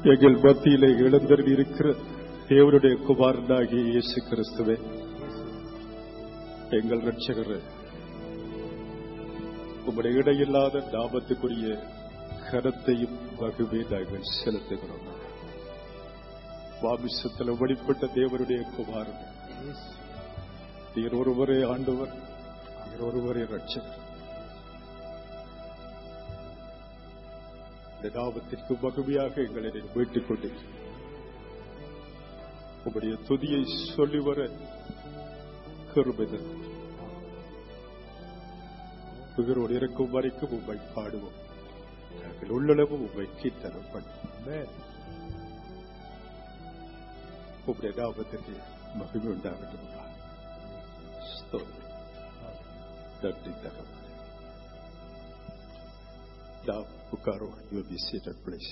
எங்கள் மத்தியிலே எழுந்தருளி இருக்கிற தேவனுடைய குமாரனாகிய இயேசு கிறிஸ்துவே, எங்கள் இரட்சகர், உம்முடைய இடையில்லாத நாமத்துக்குரிய கனத்தையும் மகிழ்வை நாங்கள் செலுத்துகிறோம். மாமிசத்தில் வெளிப்பட்ட தேவனுடைய குமாரன், நீர் ஒருவரே ஆண்டவர், நீர் ஒருவரே இரட்சகர். இந்த நாமத்திற்கு மகிமையாக எங்களை மீட்டுக் கொண்டீர். உம்முடைய துதியை சொல்லி வர கிருபை தரும். உயிரோடு இருக்கும் வரைக்கும் உம்மை பாடுவோம். நாங்கள் உள்ளளவு உம்மை கீர்த்தனம் பண்ணுவோம். உம்முடைய நாமத்திற்கு மகிமை உண்டாகட்டும். நன்றி தகவல். Now, Bukaro, you will be seated, please.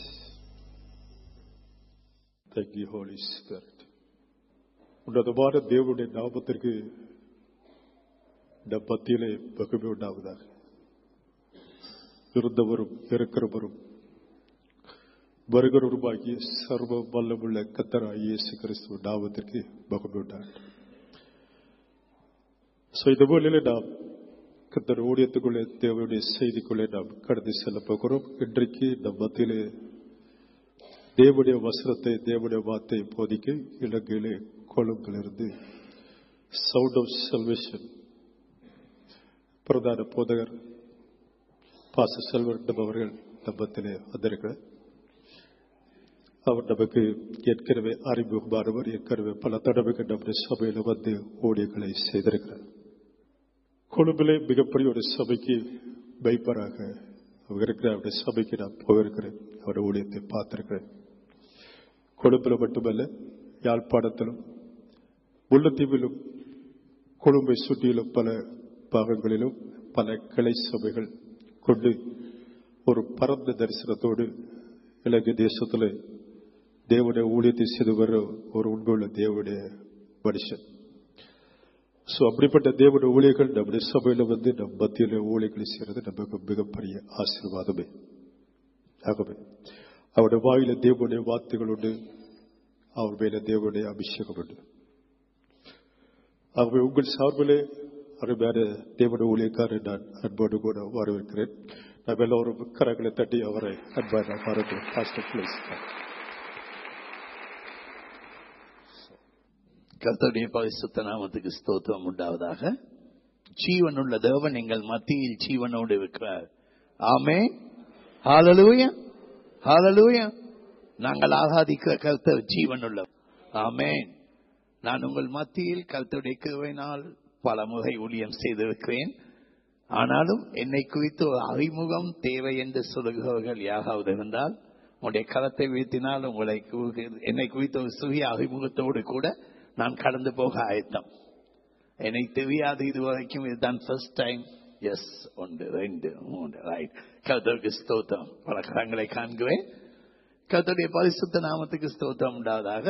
Thank you, Holy Spirit. உன்னதமான தேவனுடைய நாமத்திற்கு நம் மத்தியிலே மகிமை உண்டாவதாக. இருந்தவரும் இருக்கிறவரும் வருகிறவருமாகிய சர்வ வல்லமுள்ள கர்த்தராகிய இயேசு கிறிஸ்துவின் நாமத்திற்கு மகிமை உண்டாகட்டும். இந்த வேளையிலே நாம் கர்த்தர் ஊழியத்துக்குள்ளே தேவனுடைய செய்திக்குள்ளே நாம் கடந்து செல்ல போகிறோம். இன்றைக்கு நம் மத்தியிலே தேவனுடைய வசனத்தை, தேவனுடைய வார்த்தையை போதிக்க இலங்கையிலே கொழும்பிலிருந்து சவுண்ட் ஆஃப் சல்வேஷன் பிரதான போதகர் பாஸ்டர் செல்வரட்னம் அவர்கள் நம்மத்திலே வந்திருக்கிறார். அவர் நமக்கு ஏற்கனவே அறிமுகமானவர். ஏற்கனவே பல தடவைகள் நம்முடைய சபையில் வந்து ஊழியர்களை செய்திருக்கிறார். கொழும்பிலே மிகப்பெரிய ஒரு சபைக்கு வைப்பராக அவர் இருக்கிற அவருடைய சபைக்கு நான் போயிருக்கிறேன். அவருடைய ஊழியத்தை பார்த்திருக்கிறேன். கொழும்பில் மட்டுமல்ல, யாழ்ப்பாணத்திலும் முல்லைத்தீவிலும் கொழும்பை சுற்றியிலும் பல பாகங்களிலும் பல கிளை சபைகள் கொண்டு ஒரு பரந்த தரிசனத்தோடு இலங்கை தேசத்தில் தேவனுடைய ஊழியத்தை செய்து வர ஒரு உண்மையுள்ள தேவனுடைய மனுஷன். அப்படிப்பட்ட தேவனுடைய ஊழியர்கள் நம்முடைய சபையில வந்து நம் மத்தியில ஊழியர்களை செய்யறது நமக்கு மிகப்பெரிய ஆசீர்வாதமே. ஆகவே அவருடைய வாயில தேவனுடைய வார்த்தைகள் உண்டு, அவர் மேல தேவனுடைய அபிஷேகம் உண்டு. ஆகவே உங்கள் சார்பிலே அருமையான தேவனுடைய ஊழியக்காரர் நான் அன்போடு கூட வரவேற்கிறேன். நாம் எல்லோரும் கரங்களை தட்டி அவரை அன்பாக வரவேற்கிறேன். கர்த்தருடைய பரிசுத்த நாமத்துக்கு ஸ்தோத்திரம் உண்டாவதாக. ஜீவனுள்ள தேவன் எங்கள் மத்தியில் ஜீவனோடு இருக்கிறார். ஆமென். ஹல்லேலூயா, ஹல்லேலூயா. நாங்கள் ஆராதிக்கிற கர்த்தர் ஜீவனுள்ள. ஆமென். நான் உங்கள் மத்தியில் கர்த்தருடைய கிருபையினால் பல முறை ஊழியம் செய்திருக்கிறேன். ஆனாலும் என்னை குறித்து ஒரு அறிமுகம் தேவை என்று சொல்லுகிறவர்கள் யாராவது இருந்தால் உங்களுடைய கரத்தை வீழ்த்தினால் என்னை குறித்த ஒரு சிறிய அறிமுகத்தோடு கூட நான் கடந்து போக ஆயத்தம். என்னை தெரியாது இதுவரைக்கும். இதுதான் ஃபர்ஸ்ட் டைம். S, 1 2 3 right. கர்த்தருக்கு ஸ்தோத்திரம். பல கரங்களை காண்கிறேன். கர்த்தருடைய பரிசுத்த நாமத்துக்கு ஸ்தோத்திரம் உண்டாவதாக.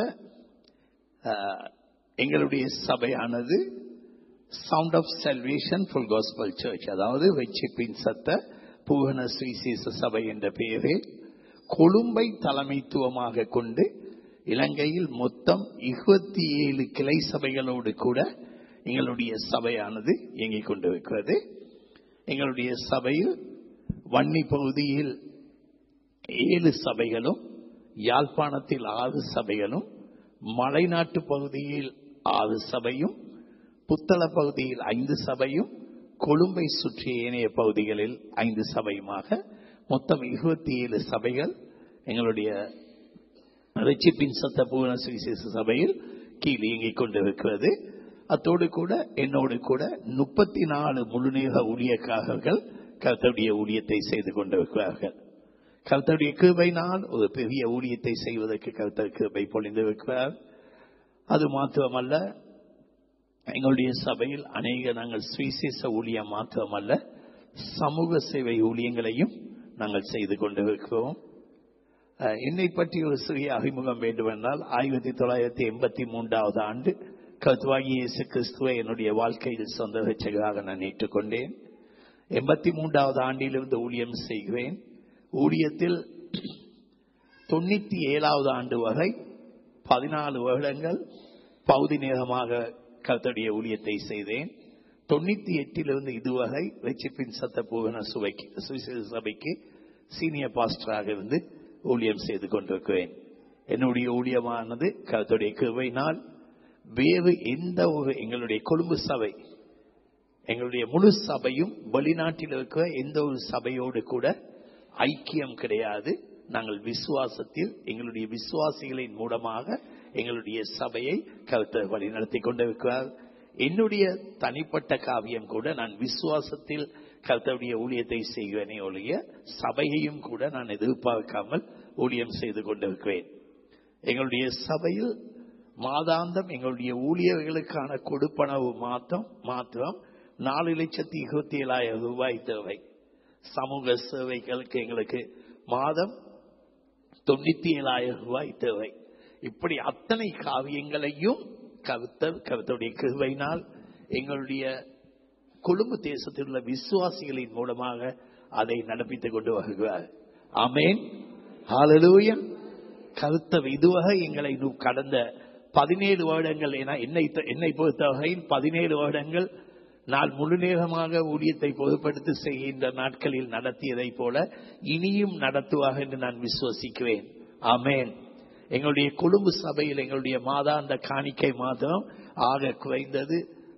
எங்களுடைய சபையானது sound of salvation full gospel church, அதாவது வெற்றிப்பின் சத்த பூரண சுவிசேஷ சபை என்ற பெயரில் கொழும்பை தலைமைத்துவமாக கொண்டு இலங்கையில் மொத்தம் 27 கிளை சபைகளோடு கூட எங்களுடைய சபையானது இயங்கிக் கொண்டிருக்கிறது. எங்களுடைய சபையில் வன்னி பகுதியில் 7 சபைகளும், யாழ்ப்பாணத்தில் 6 சபைகளும், மலைநாட்டு பகுதியில் 6 சபையும், புத்தள பகுதியில் 5 சபையும், கொழும்பை சுற்றிய ஏனைய பகுதிகளில் 5 சபையுமாக மொத்தம் 27 சபைகள் எங்களுடைய ரட்சிப்பின் சத்த பூரண சுவிசேஷ சபையில் கீழ் இயங்கிக் கொண்டிருக்கிறது. அத்தோடு கூட என்னோடு கூட 34 முழுநேர ஊழியக்காரர்கள் கர்த்தருடைய ஊழியத்தை செய்து கொண்டிருக்கிறார்கள். கர்த்தருடைய கிருபையினால் ஒரு பெரிய ஊழியத்தை செய்வதற்கு கர்த்தர் கிருபை பொழிந்திருக்கிறார். அது மாத்திரமல்ல, எங்களுடைய சபையில் நாங்கள் சுவிசேஷ ஊழியம் மாத்திரமல்ல, சமூக சேவை ஊழியங்களையும் நாங்கள் செய்து கொண்டிருக்கிறோம். என்னை பற்றி ஒரு சிறிய அறிமுகம் வேண்டுமென்றால், 1983 ஆண்டு கர்த்தராகிய இயேசு கிறிஸ்துவை என்னுடைய வாழ்க்கையில் சொந்த இரட்சகராக நான் ஏற்றுக்கொண்டேன். 83வது ஆண்டிலிருந்து ஊழியம் செய்கிறேன். ஊழியத்தில் 97வது ஆண்டு வரை 14 வருடங்கள் பகுதி நேரமாக கர்த்தருடைய ஊழியத்தை செய்தேன். 98 இதுவரை ரட்சிப்பின் சத்த பூவன சபைக்கு சீனியர் பாஸ்டராக இருந்து ஊழியம் செய்து கொண்டிருக்கிறேன். என்னுடைய ஊழியமானது கர்த்தருடைய கிருபையினால் வேறு எந்த ஒரு எங்களுடைய கொழும்பு சபை, எங்களுடைய முழு சபையும் வெளிநாட்டில் இருக்கிற எந்த ஒரு சபையோடு கூட ஐக்கியம் கிடையாது. நாங்கள் விசுவாசத்தில் எங்களுடைய விசுவாசிகளின் மூலமாக எங்களுடைய சபையை கர்த்தர் வழி நடத்தி கொண்டிருக்கிறார். என்னுடைய தனிப்பட்ட காவியம் கூட நான் விசுவாசத்தில் கர்த்தருடைய ஊழியத்தை செய்வேனே ஒழிய சபையையும் கூட நான் எதிர்பார்க்காமல் ஊழியம் செய்து கொண்டிருக்கிறேன். எங்களுடைய சபையில் மாதாந்தம் எங்களுடைய ஊழியர்களுக்கான கொடுப்பனவு மாத்திரம் 4,27,000 ரூபாய் தேவை. சமூக சேவைகளுக்கு எங்களுக்கு மாதம் 97,000 ரூபாய் தேவை. இப்படி அத்தனை காவியங்களையும் கர்த்தருடைய கிருபையினால் எங்களுடைய கொழும்பு தேசத்தில் உள்ள விசுவாசிகளின் மூலமாக அதை நடப்பித்துக் கொண்டு வருகிறார். ஆமென், ஹல்லேலூயா. கர்த்தர் இதுவரை எங்களை கடந்த 17 வருடங்கள், என்னை பொறுத்தவரையில் 17 வருடங்கள் நான் முழு நேரமாக ஊழியத்தை பொதுப்படுத்தி செய்கின்ற நாட்களில் நடத்தியதை போல இனியும் நடத்துவார் என்று நான் விசுவசிக்கிறேன். ஆமென். எங்களுடைய கொழும்பு சபையில் எங்களுடைய மாதாந்த காணிக்கை மாத்திரம் ஆக குறைந்தது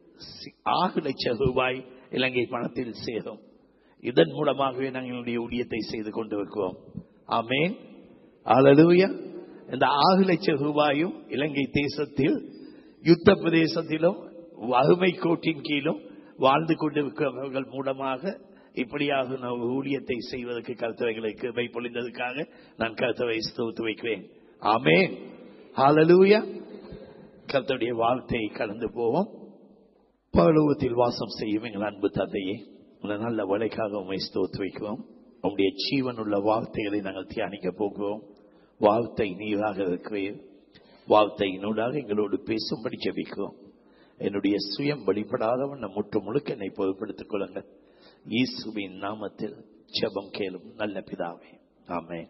6 லட்சம் ரூபாய் இலங்கை பணத்தில் சேரும். இதன் மூலமாகவே நாங்கள் எங்களுடைய ஊழியத்தை செய்து கொண்டிருக்கிறோம். ஆமென், ஹல்லேலூயா. இந்த 6 லட்சம் ரூபாயும் இலங்கை தேசத்தில் யுத்த பிரதேசத்திலும் வறுமை கோட்டின் கீழும் வாழ்ந்து கொண்டிருக்கிறவர்கள் மூலமாக இப்படியாக நான் ஊழியத்தை செய்வதற்கு கர்த்தரை கிருபை பொழிந்ததற்காக நான் கர்த்தரை ஸ்தோத்திர வைக்கிறேன். ஆமென், ஹல்லேலூயா. கர்த்தருடைய வார்த்தையை கடந்து போவோம். பரலோகத்தில் வாசம் செய்யும் எங்கள் அன்பு தந்தையே, இந்த நல்ல வேலைக்காக உம்மை ஸ்தோத்திர வைக்கிறோம். உம்முடைய ஜீவனுள்ள வார்த்தைகளை நாங்கள் தியானிக்க போகிறோம். வார்த்தை நீராக இருக்கிறேன். வார்த்தையினூடாக எங்களோடு பேசும்படி ஜெபிக்கிறோம். என்னுடைய சுயம் வெளிப்படாதவன் முற்று முழுக்க என்னை பொறுப்படுத்திக் கொள்ளுங்கள். இயேசுவின் நாமத்தில் ஜெபம் கேளும் நல்ல பிதாவே, ஆமென்.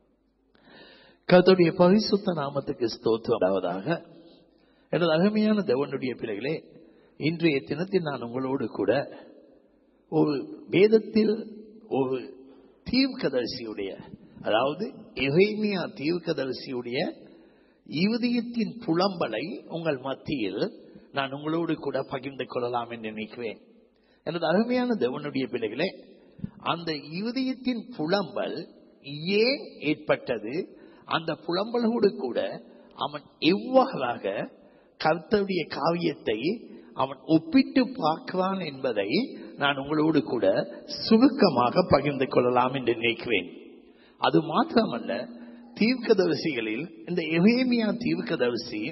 கர்த்தருடைய பரிசுத்த நாமத்துக்கு ஸ்தோத்திரமாவதாக. எனது அருமையான தேவனுடைய பிள்ளைகளே, இன்றைய தினத்தில் நான் உங்களோடு கூட ஒரு வேதத்தில் ஒரு தீர்க்கதரிசியுடைய, அதாவது எரேமியா தீர்க்கதரிசியுடைய இருதயத்தின் புலம்பலை உங்கள் மத்தியில் நான் உங்களோடு கூட பகிர்ந்து கொள்ளலாம் என்று நினைக்கிறேன். எனது அருமையான தேவனுடைய பிள்ளைகளே, அந்த இருதயத்தின் புலம்பல் ஏன் ஏற்பட்டது, அந்த புலம்பலோடு கூட அவன் எவ்வாறாக கர்த்தருடைய காவியத்தை அவன் ஒப்பிட்டு பார்க்கிறான் என்பதை நான் உங்களோடு கூட சுருக்கமாக பகிர்ந்து கொள்ளலாம் என்று நினைக்கிறேன். அது மாத்திரமல்ல, தீர்க்கதரிசிகளில் இந்த எரேமியா தீர்க்கதரிசி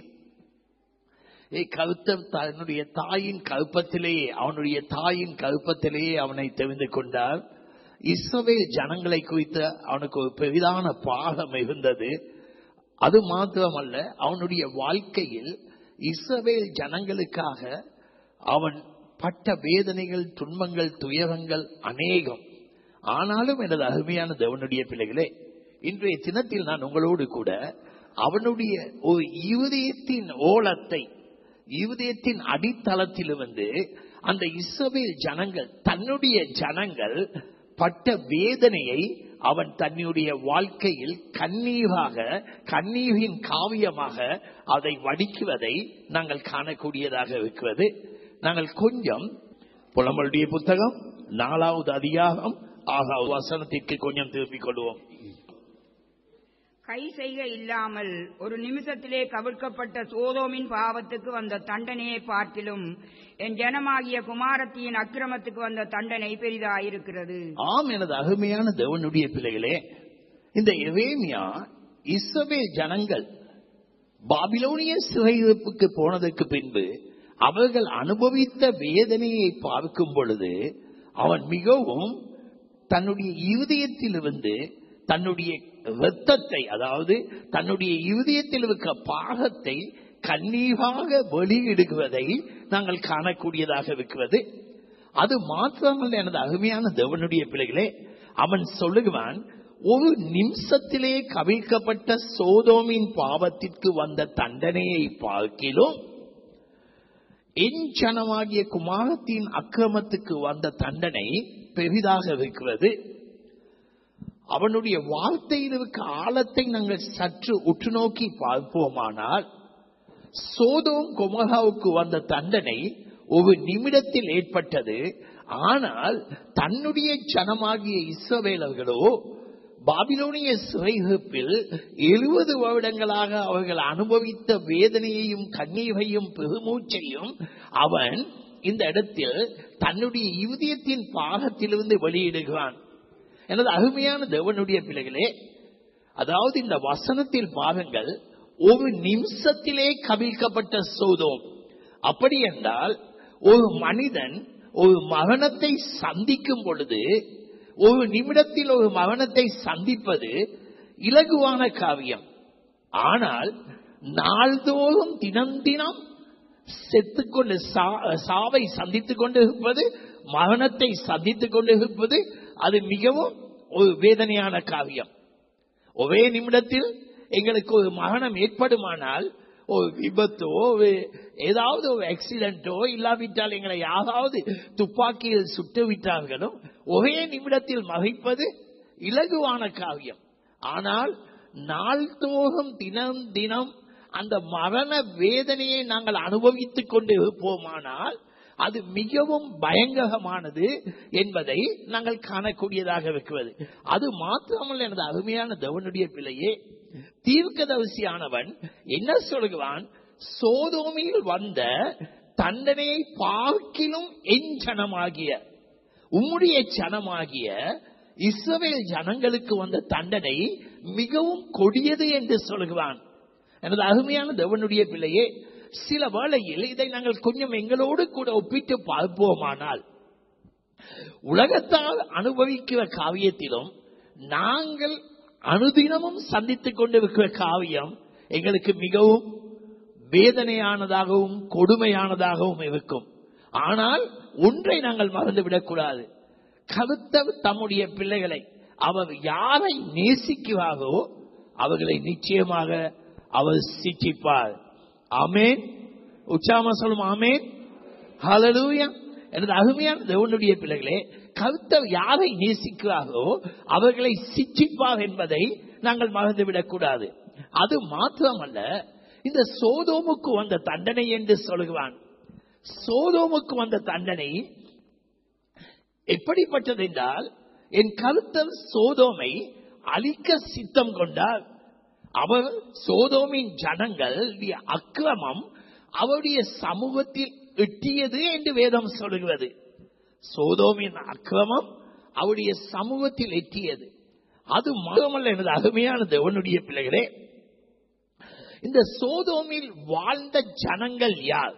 கர்த்தர் தன்னுடைய தாயின் கற்பத்திலேயே, அவனுடைய தாயின் கற்பத்திலேயே அவனை தெரிந்து கொண்டார். இஸ்ரவேல் ஜனங்களை குறித்து அவனுக்கு ஒரு பெரிதான பாகம் இருந்தது. அது மாத்திரமல்ல, அவனுடைய வாழ்க்கையில் இஸ்ரவேல் ஜனங்களுக்காக அவன் பட்ட வேதனைகள், துன்பங்கள், துயரங்கள் அநேகம். ஆனாலும் எனது அருமையான தேவனுடைய பிள்ளைகளே, இன்றைய தினத்தில் நான் உங்களோடு கூட அவனுடைய ஒரு இருதயத்தின் ஓலத்தை, இருதயத்தின் அடித்தளத்திலிருந்து அந்த இஸ்ரவேல் ஜனங்கள், தன்னுடைய ஜனங்கள் பட்ட வேதனையை அவன் தன்னுடைய வாழ்க்கையில் கண்ணீராக, கண்ணீரின் காவியமாக அதை வடிக்குவதை நாங்கள் காணக்கூடியதாக இருக்கிறது. நாங்கள் கொஞ்சம் புலம்பலுடைய புத்தகம் 4வது அதிகாரம் 6வது வசனத்திற்கு கொஞ்சம் திருப்பிக் கொள்வோம். கை செய்க இல்லாமல் ஒரு நிமிஷத்திலே கவிழ்க்கப்பட்ட சோதோமின் பாவத்துக்கு வந்த தண்டனையை பார்த்திலும் என் ஜனமாகிய குமாரத்தியின் அக்கிரமத்துக்கு வந்த தண்டனை பெரிதாயிருக்கிறது. ஆம், எனது அருமையான தேவனுடைய பிள்ளைகளே, இந்த எரேமியா இஸ்ரவேல் ஜனங்கள் பாபிலோனிய சிறையிருப்புக்கு போனதற்கு பின்பு அவர்கள் அனுபவித்த வேதனையை பார்க்கும் பொழுது அவன் மிகவும் தன்னுடைய இருதயத்திலிருந்து தன்னுடைய இரத்தத்தை, அதாவது தன்னுடைய இருதயத்தில் இருக்க பாகத்தை கண்ணீராக வெளியிடுவதை நாங்கள் காணக்கூடியதாக இருக்கிறது. அது மாத்திரமல்ல எனது அருமையான தேவனுடைய பிள்ளைகளே, அவன் சொல்லுகிறான், ஒரு நிமிஷத்திலே கவிழ்க்கப்பட்ட சோதோமின் பாவத்திற்கு வந்த தண்டனையை பார்க்கிலும் என் ஜனமாகிய குமாரத்தின் அக்கிரமத்துக்கு வந்த தண்டனை பெரிதாக இருக்கிறது. அவனுடைய வார்த்தையில் இருக்க ஆழத்தை நாங்கள் சற்று உற்று நோக்கி பார்ப்போமானால், சோதோம் கொமோராவுக்கு வந்த தண்டனை ஒரு நிமிடத்தில் ஏற்பட்டது. ஆனால் தன்னுடைய ஜனமாகிய இஸ்ரவேலர்களோ பாபிலோனிய சிறையிருப்பில் 70 வருடங்களாக அவர்கள் அனுபவித்த வேதனையையும் கண்ணீரையும் பெருமூச்சையும் அவன் இந்த இடத்தில் தன்னுடைய இருதயத்தின் பாகத்திலிருந்து வெளியிடுகிறான். எனது அருமையான தேவனுடைய பிள்ளைகளே, அதாவது இந்த வசனத்தில் பாருங்கள், ஒரு நிமிஷத்திலே கவிழ்க்கப்பட்ட சோதோம். அப்படி என்றால் ஒரு மனிதன் ஒரு மரணத்தை சந்திக்கும் பொழுது, ஒரு நிமிடத்தில் ஒரு மரணத்தை சந்திப்பது இலகுவான காரியம். ஆனால் நாள்தோறும் தினம் தினம் செத்துக்கொண்டு சாவை சந்தித்துக் கொண்டு இருப்பது, மரணத்தை சந்தித்துக் கொண்டு இருப்பது, அது மிகவும் ஒரு வேதனையான காரியம். ஒரே நிமிடத்தில் எங்களுக்கு ஒரு மரணம் ஏற்படுமானால், ஒரு விபத்தோ ஏதாவது ஒரு ஆக்சிடென்ட்டோ இல்லாவிட்டால் எங்களை யாராவது துப்பாக்கியில் சுட்டு விட்டார்களும் ஒரே நிமிடத்தில் மறைப்பது இலகுவான காரியம். ஆனால் நாள்தோறும் தினம் தினம் அந்த மரண வேதனையை நாங்கள் அனுபவித்துக் கொண்டு இருப்போமானால் அது மிகவும் பயங்கரமானது என்பதை நாங்கள் காணக்கூடியதாக இருக்கிறது. அது மாத்திரமல்ல, எனது அருமையான தேவனுடைய பிள்ளையே, தீர்க்கதரிசியானவன் என்ன சொல்கிறான்? சோதோமில் வந்த தண்டனையை பார்க்கிலும் என் ஜனமாகிய உம்முடைய ஜனமாகிய இஸ்ரவேல் ஜனங்களுக்கு வந்த தண்டனை மிகவும் கொடியது என்று சொல்கிறான். எனது அருமையான தேவனுடைய பிள்ளையே, சில வேளையில் இதை நாங்கள் கொஞ்சம் எங்களோடு கூட ஒப்பிட்டு பார்ப்போமானால், உலகத்தால் அனுபவிக்கிற காவியத்திலும் நாங்கள் அனுதினமும் சந்தித்துக் கொண்டிருக்கிற காவியம் எங்களுக்கு மிகவும் வேதனையானதாகவும் கொடுமையானதாகவும் இருக்கும். ஆனால் ஒன்றை நாங்கள் மறந்துவிடக்கூடாது, கர்த்தர் தம்முடைய பிள்ளைகளை அவர் யாரை நேசிக்கிறாரோ அவர்களை நிச்சயமாக அவர் சிற்றிப்பார். ஆமென். உச்சாம சொல்லும் ஆமென். ஹல்லேலூயா. எனது அருமையான தேவனுடைய பிள்ளைகளே, கர்த்தர் யாரை நேசிக்கிறாரோ அவர்களை சிற்றிப்பார் என்பதை நாங்கள் மறந்துவிடக் கூடாது. அது மாத்திரமல்ல, இந்த சோதோமுக்கு வந்த தண்டனை என்று சொல்லுவான். சோதோமுக்கு வந்த தண்டனை எப்படிப்பட்டது என்றால், என் கர்த்தர் சோதோமை அழிக்க சித்தம் கொண்டார். அவர் சோதோமின் ஜனங்கள் அக்கிரமம் அவருடைய சமூகத்தில் எட்டியது என்று வேதம் சொல்லுகிறது. சோதோமின் அக்கிரமம் அவருடைய சமூகத்தில் எட்டியது. அது மட்டுமல்ல, எனது அருமையான தேவனுடைய பிள்ளைகளே, இந்த சோதோமில் வாழ்ந்த ஜனங்கள் யார்?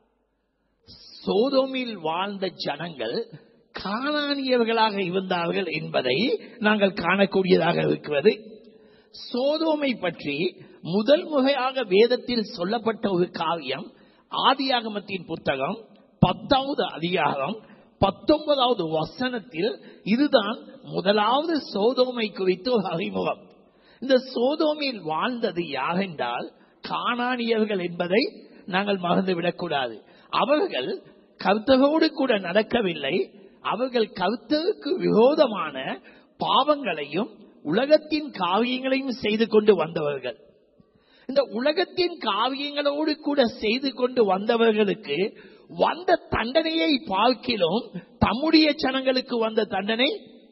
சோதோமில் வாழ்ந்த ஜனங்கள் கானானியர்களாக இருந்தார்கள் என்பதை நாங்கள் காணக்கூடியதாக இருக்கிறது. சோதோமை பற்றி முதல் முறையாக வேதத்தில் சொல்லப்பட்ட ஒரு காவியம் ஆதியாகமத்தின் புத்தகம் 10வது அதிகாரம் 19வது வசனத்தில் இதுதான் முதலாவது சோதோமை குறித்த ஒரு அறிமுகம். இந்த சோதோமில் வாழ்ந்தது யாரென்றால் கானானியர்கள் என்பதை நாங்கள் மறந்துவிடக்கூடாது. அவர்கள் கர்த்தரோடு கூட நடக்கவில்லை. அவர்கள் கர்த்தருக்கு விரோதமான பாவங்களையும் உலகத்தின் காவியங்களையும் செய்து கொண்டு வந்தவர்கள். இந்த உலகத்தின் காவியங்களோடு கூட செய்து கொண்டு வந்தவர்களுக்கு வந்த தண்டனையை பார்க்கிலும் தம்முடைய ஜனங்களுக்கு வந்த தண்டனை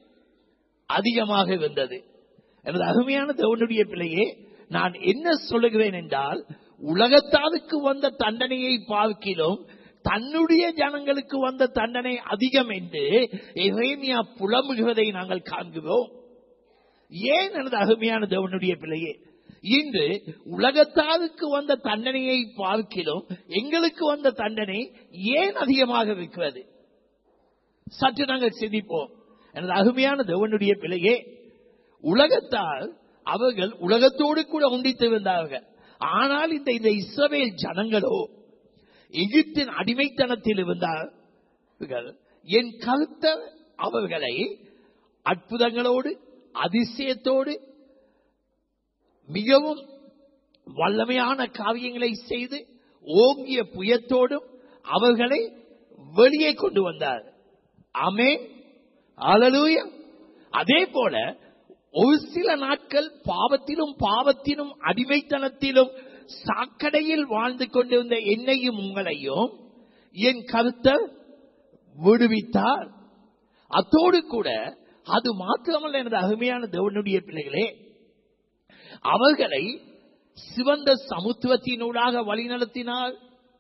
அதிகமாக இருந்தது. எனது அருமையான தேவனுடைய பிள்ளையே, நான் என்ன சொல்லுகிறேன் என்றால், உலகத்தாருக்கு வந்த தண்டனையை பார்க்கிலும் தன்னுடைய ஜனங்களுக்கு வந்த தண்டனை அதிகம் என்று எரேமியா புலம்புகிறதை நாங்கள் காண்கிறோம். ஏன் எனது அருமையான தேவனுடைய பிள்ளையே, இன்று உலகத்தாருக்கு வந்த தண்டனையை பார்க்கிலும் எங்களுக்கு வந்த தண்டனை ஏன் அதிகமாக இருக்கிறது? சற்று நாங்கள் சிந்திப்போம். எனது அருமையான தேவனுடைய பிள்ளையே, உலகத்தால் அவர்கள் உலகத்தோடு கூட ஒன்றித்திருந்தார்கள். ஆனால் இந்த இஸ்ரவேல் ஜனங்களோ எகிப்தின் அடிமைத்தனத்தில் இருந்தார்கள். என் கர்த்தர் அவர்களை அற்புதங்களோடு அதிசயத்தோடு மிகவும் வல்லமையான காரியங்களை செய்து ஓங்கிய புயத்தோடும் அவர்களை வெளியே கொண்டு வந்தார். ஆமென், ஹல்லேலூயா. அதே போல ஒரு சில நாட்கள் பாவத்திலும் அடிமைத்தனத்திலும் சாக்கடையில் வாழ்ந்து கொண்டிருந்த என்னையும் உங்களையும் என் கர்த்தர் விடுவித்தார். அத்தோடு கூட அது மாத்திரமல்ல எனது அருமையான தேவனுடைய பிள்ளைகளே, அவர்களை சிவந்த சமுத்திரத்தினூடாக வழிநடத்தினார்.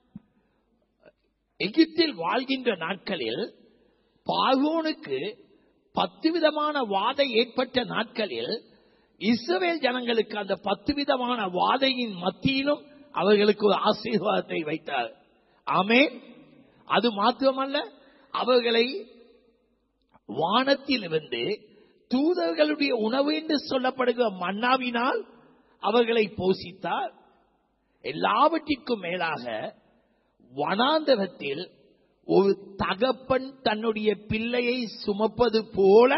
எகிப்தில் வாழ்கின்ற நாட்களில் பார்வோனுக்கு 10 விதமான வாதை ஏற்பட்ட நாட்களில் இஸ்ரவேல் ஜனங்களுக்கு அந்த 10 விதமான வாதையின் மத்தியிலும் அவர்களுக்கு ஒரு ஆசீர்வாதத்தை வைத்தார். ஆமென். அது மாத்திரமல்ல, அவர்களை வானத்திலிருந்து தூதர்களுடைய உணவு என்று சொல்லப்படுகிற மன்னாவினால் அவர்களை போஷித்தார். எல்லாவற்றிற்கும் மேலாக வனாந்தரத்தில் ஒரு தகப்பன் தன்னுடைய பிள்ளையை சுமப்பது போல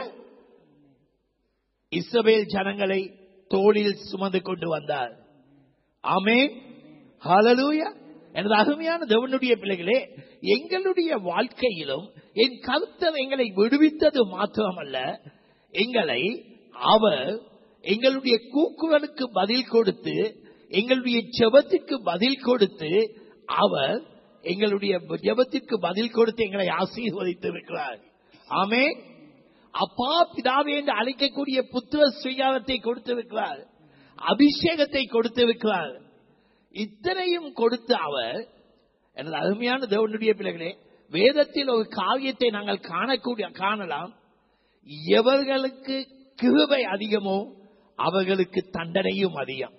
இஸ்ரவேல் ஜனங்களை தோளில் சுமந்து கொண்டு வந்தார். ஆமென், ஹல்லேலூயா. எனது அருமையான தேவனுடைய பிள்ளைகளே, எங்களுடைய வாழ்க்கையிலும் என் கர்த்தர் எங்களை விடுவித்தது மாத்திரமல்ல, எங்களை அவர் எங்களுடைய கூக்குரலுக்கு பதில் கொடுத்து, எங்களுடைய ஜெபத்திற்கு பதில் கொடுத்து, அவர் எங்களுடைய ஜெபத்திற்கு பதில் கொடுத்து எங்களை ஆசீர்வதித்திருக்கிறார். ஆமென். அப்பா பிதாவே என்று அழைக்கக்கூடிய புத்திர சுயாதத்தை கொடுத்திருக்கிறார், அபிஷேகத்தை கொடுத்திருக்கிறார். இத்தனையும் கொடுத்து அவர், எனது அருமையான தேவனுடைய பிள்ளைகளே, வேதத்தில் ஒரு காரியத்தை நாங்கள் காணலாம். எவர்களுக்கு கிருபை அதிகமோ அவர்களுக்கு தண்டனையும் அதிகம்.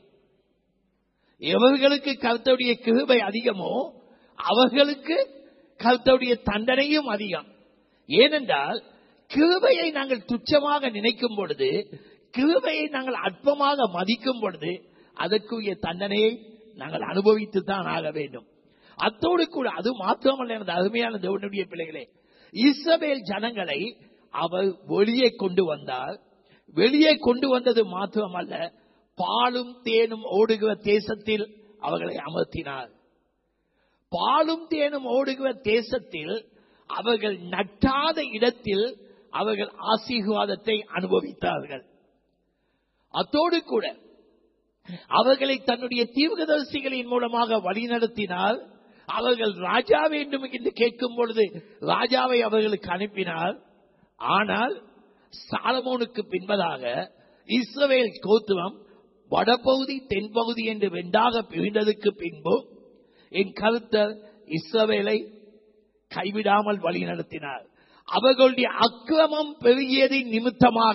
எவர்களுக்கு கர்த்தருடைய கிருபை அதிகமோ அவர்களுக்கு கர்த்தருடைய தண்டனையும் அதிகம். ஏனென்றால் கிருபையை நாங்கள் துச்சமாக நினைக்கும் பொழுது, கிருபையை நாங்கள் அற்பமாக மதிக்கும் பொழுது அதற்குரிய தண்டனையை நாங்கள் அனுபவித்து தான் ஆக வேண்டும். அத்தோடு கூட அது மாத்திரமல்ல எனது அருமையான தேவனுடைய பிள்ளைகளே, இஸ்ரவேல் ஜனங்களை அவர் வெளியே கொண்டு வந்தார். வெளியே கொண்டு வந்தது மாத்திரமல்ல, பாலும் தேனும் ஓடுகிற தேசத்தில் அவர்களை அமர்த்தினார். பாலும் தேனும் ஓடுகிற தேசத்தில் அவர்கள் நட்டாத இடத்தில் அவர்கள் ஆசீர்வாதத்தை அனுபவித்தார்கள். அத்தோடு கூட அவர்களை தன்னுடைய தீர்க்கதரிசிகளின் மூலமாக வழிநடத்தினார். அவர்கள் ராஜா வேண்டும் என்று கேட்கும் பொழுது ராஜாவை அவர்களுக்கு அனுப்பினார். ஆனால் சாலமோனுக்கு பின்பதாக இஸ்ரவேல் கோத்திரம் வடபகுதி தென்பகுதி என்று 2ஆக பிரிந்ததுக்கு பின்பு என் கர்த்தர் இஸ்ரவேலை கைவிடாமல் வழி நடத்தினார். அவர்களுடைய அக்கிரமம் பெருகியதின் நிமித்தமாக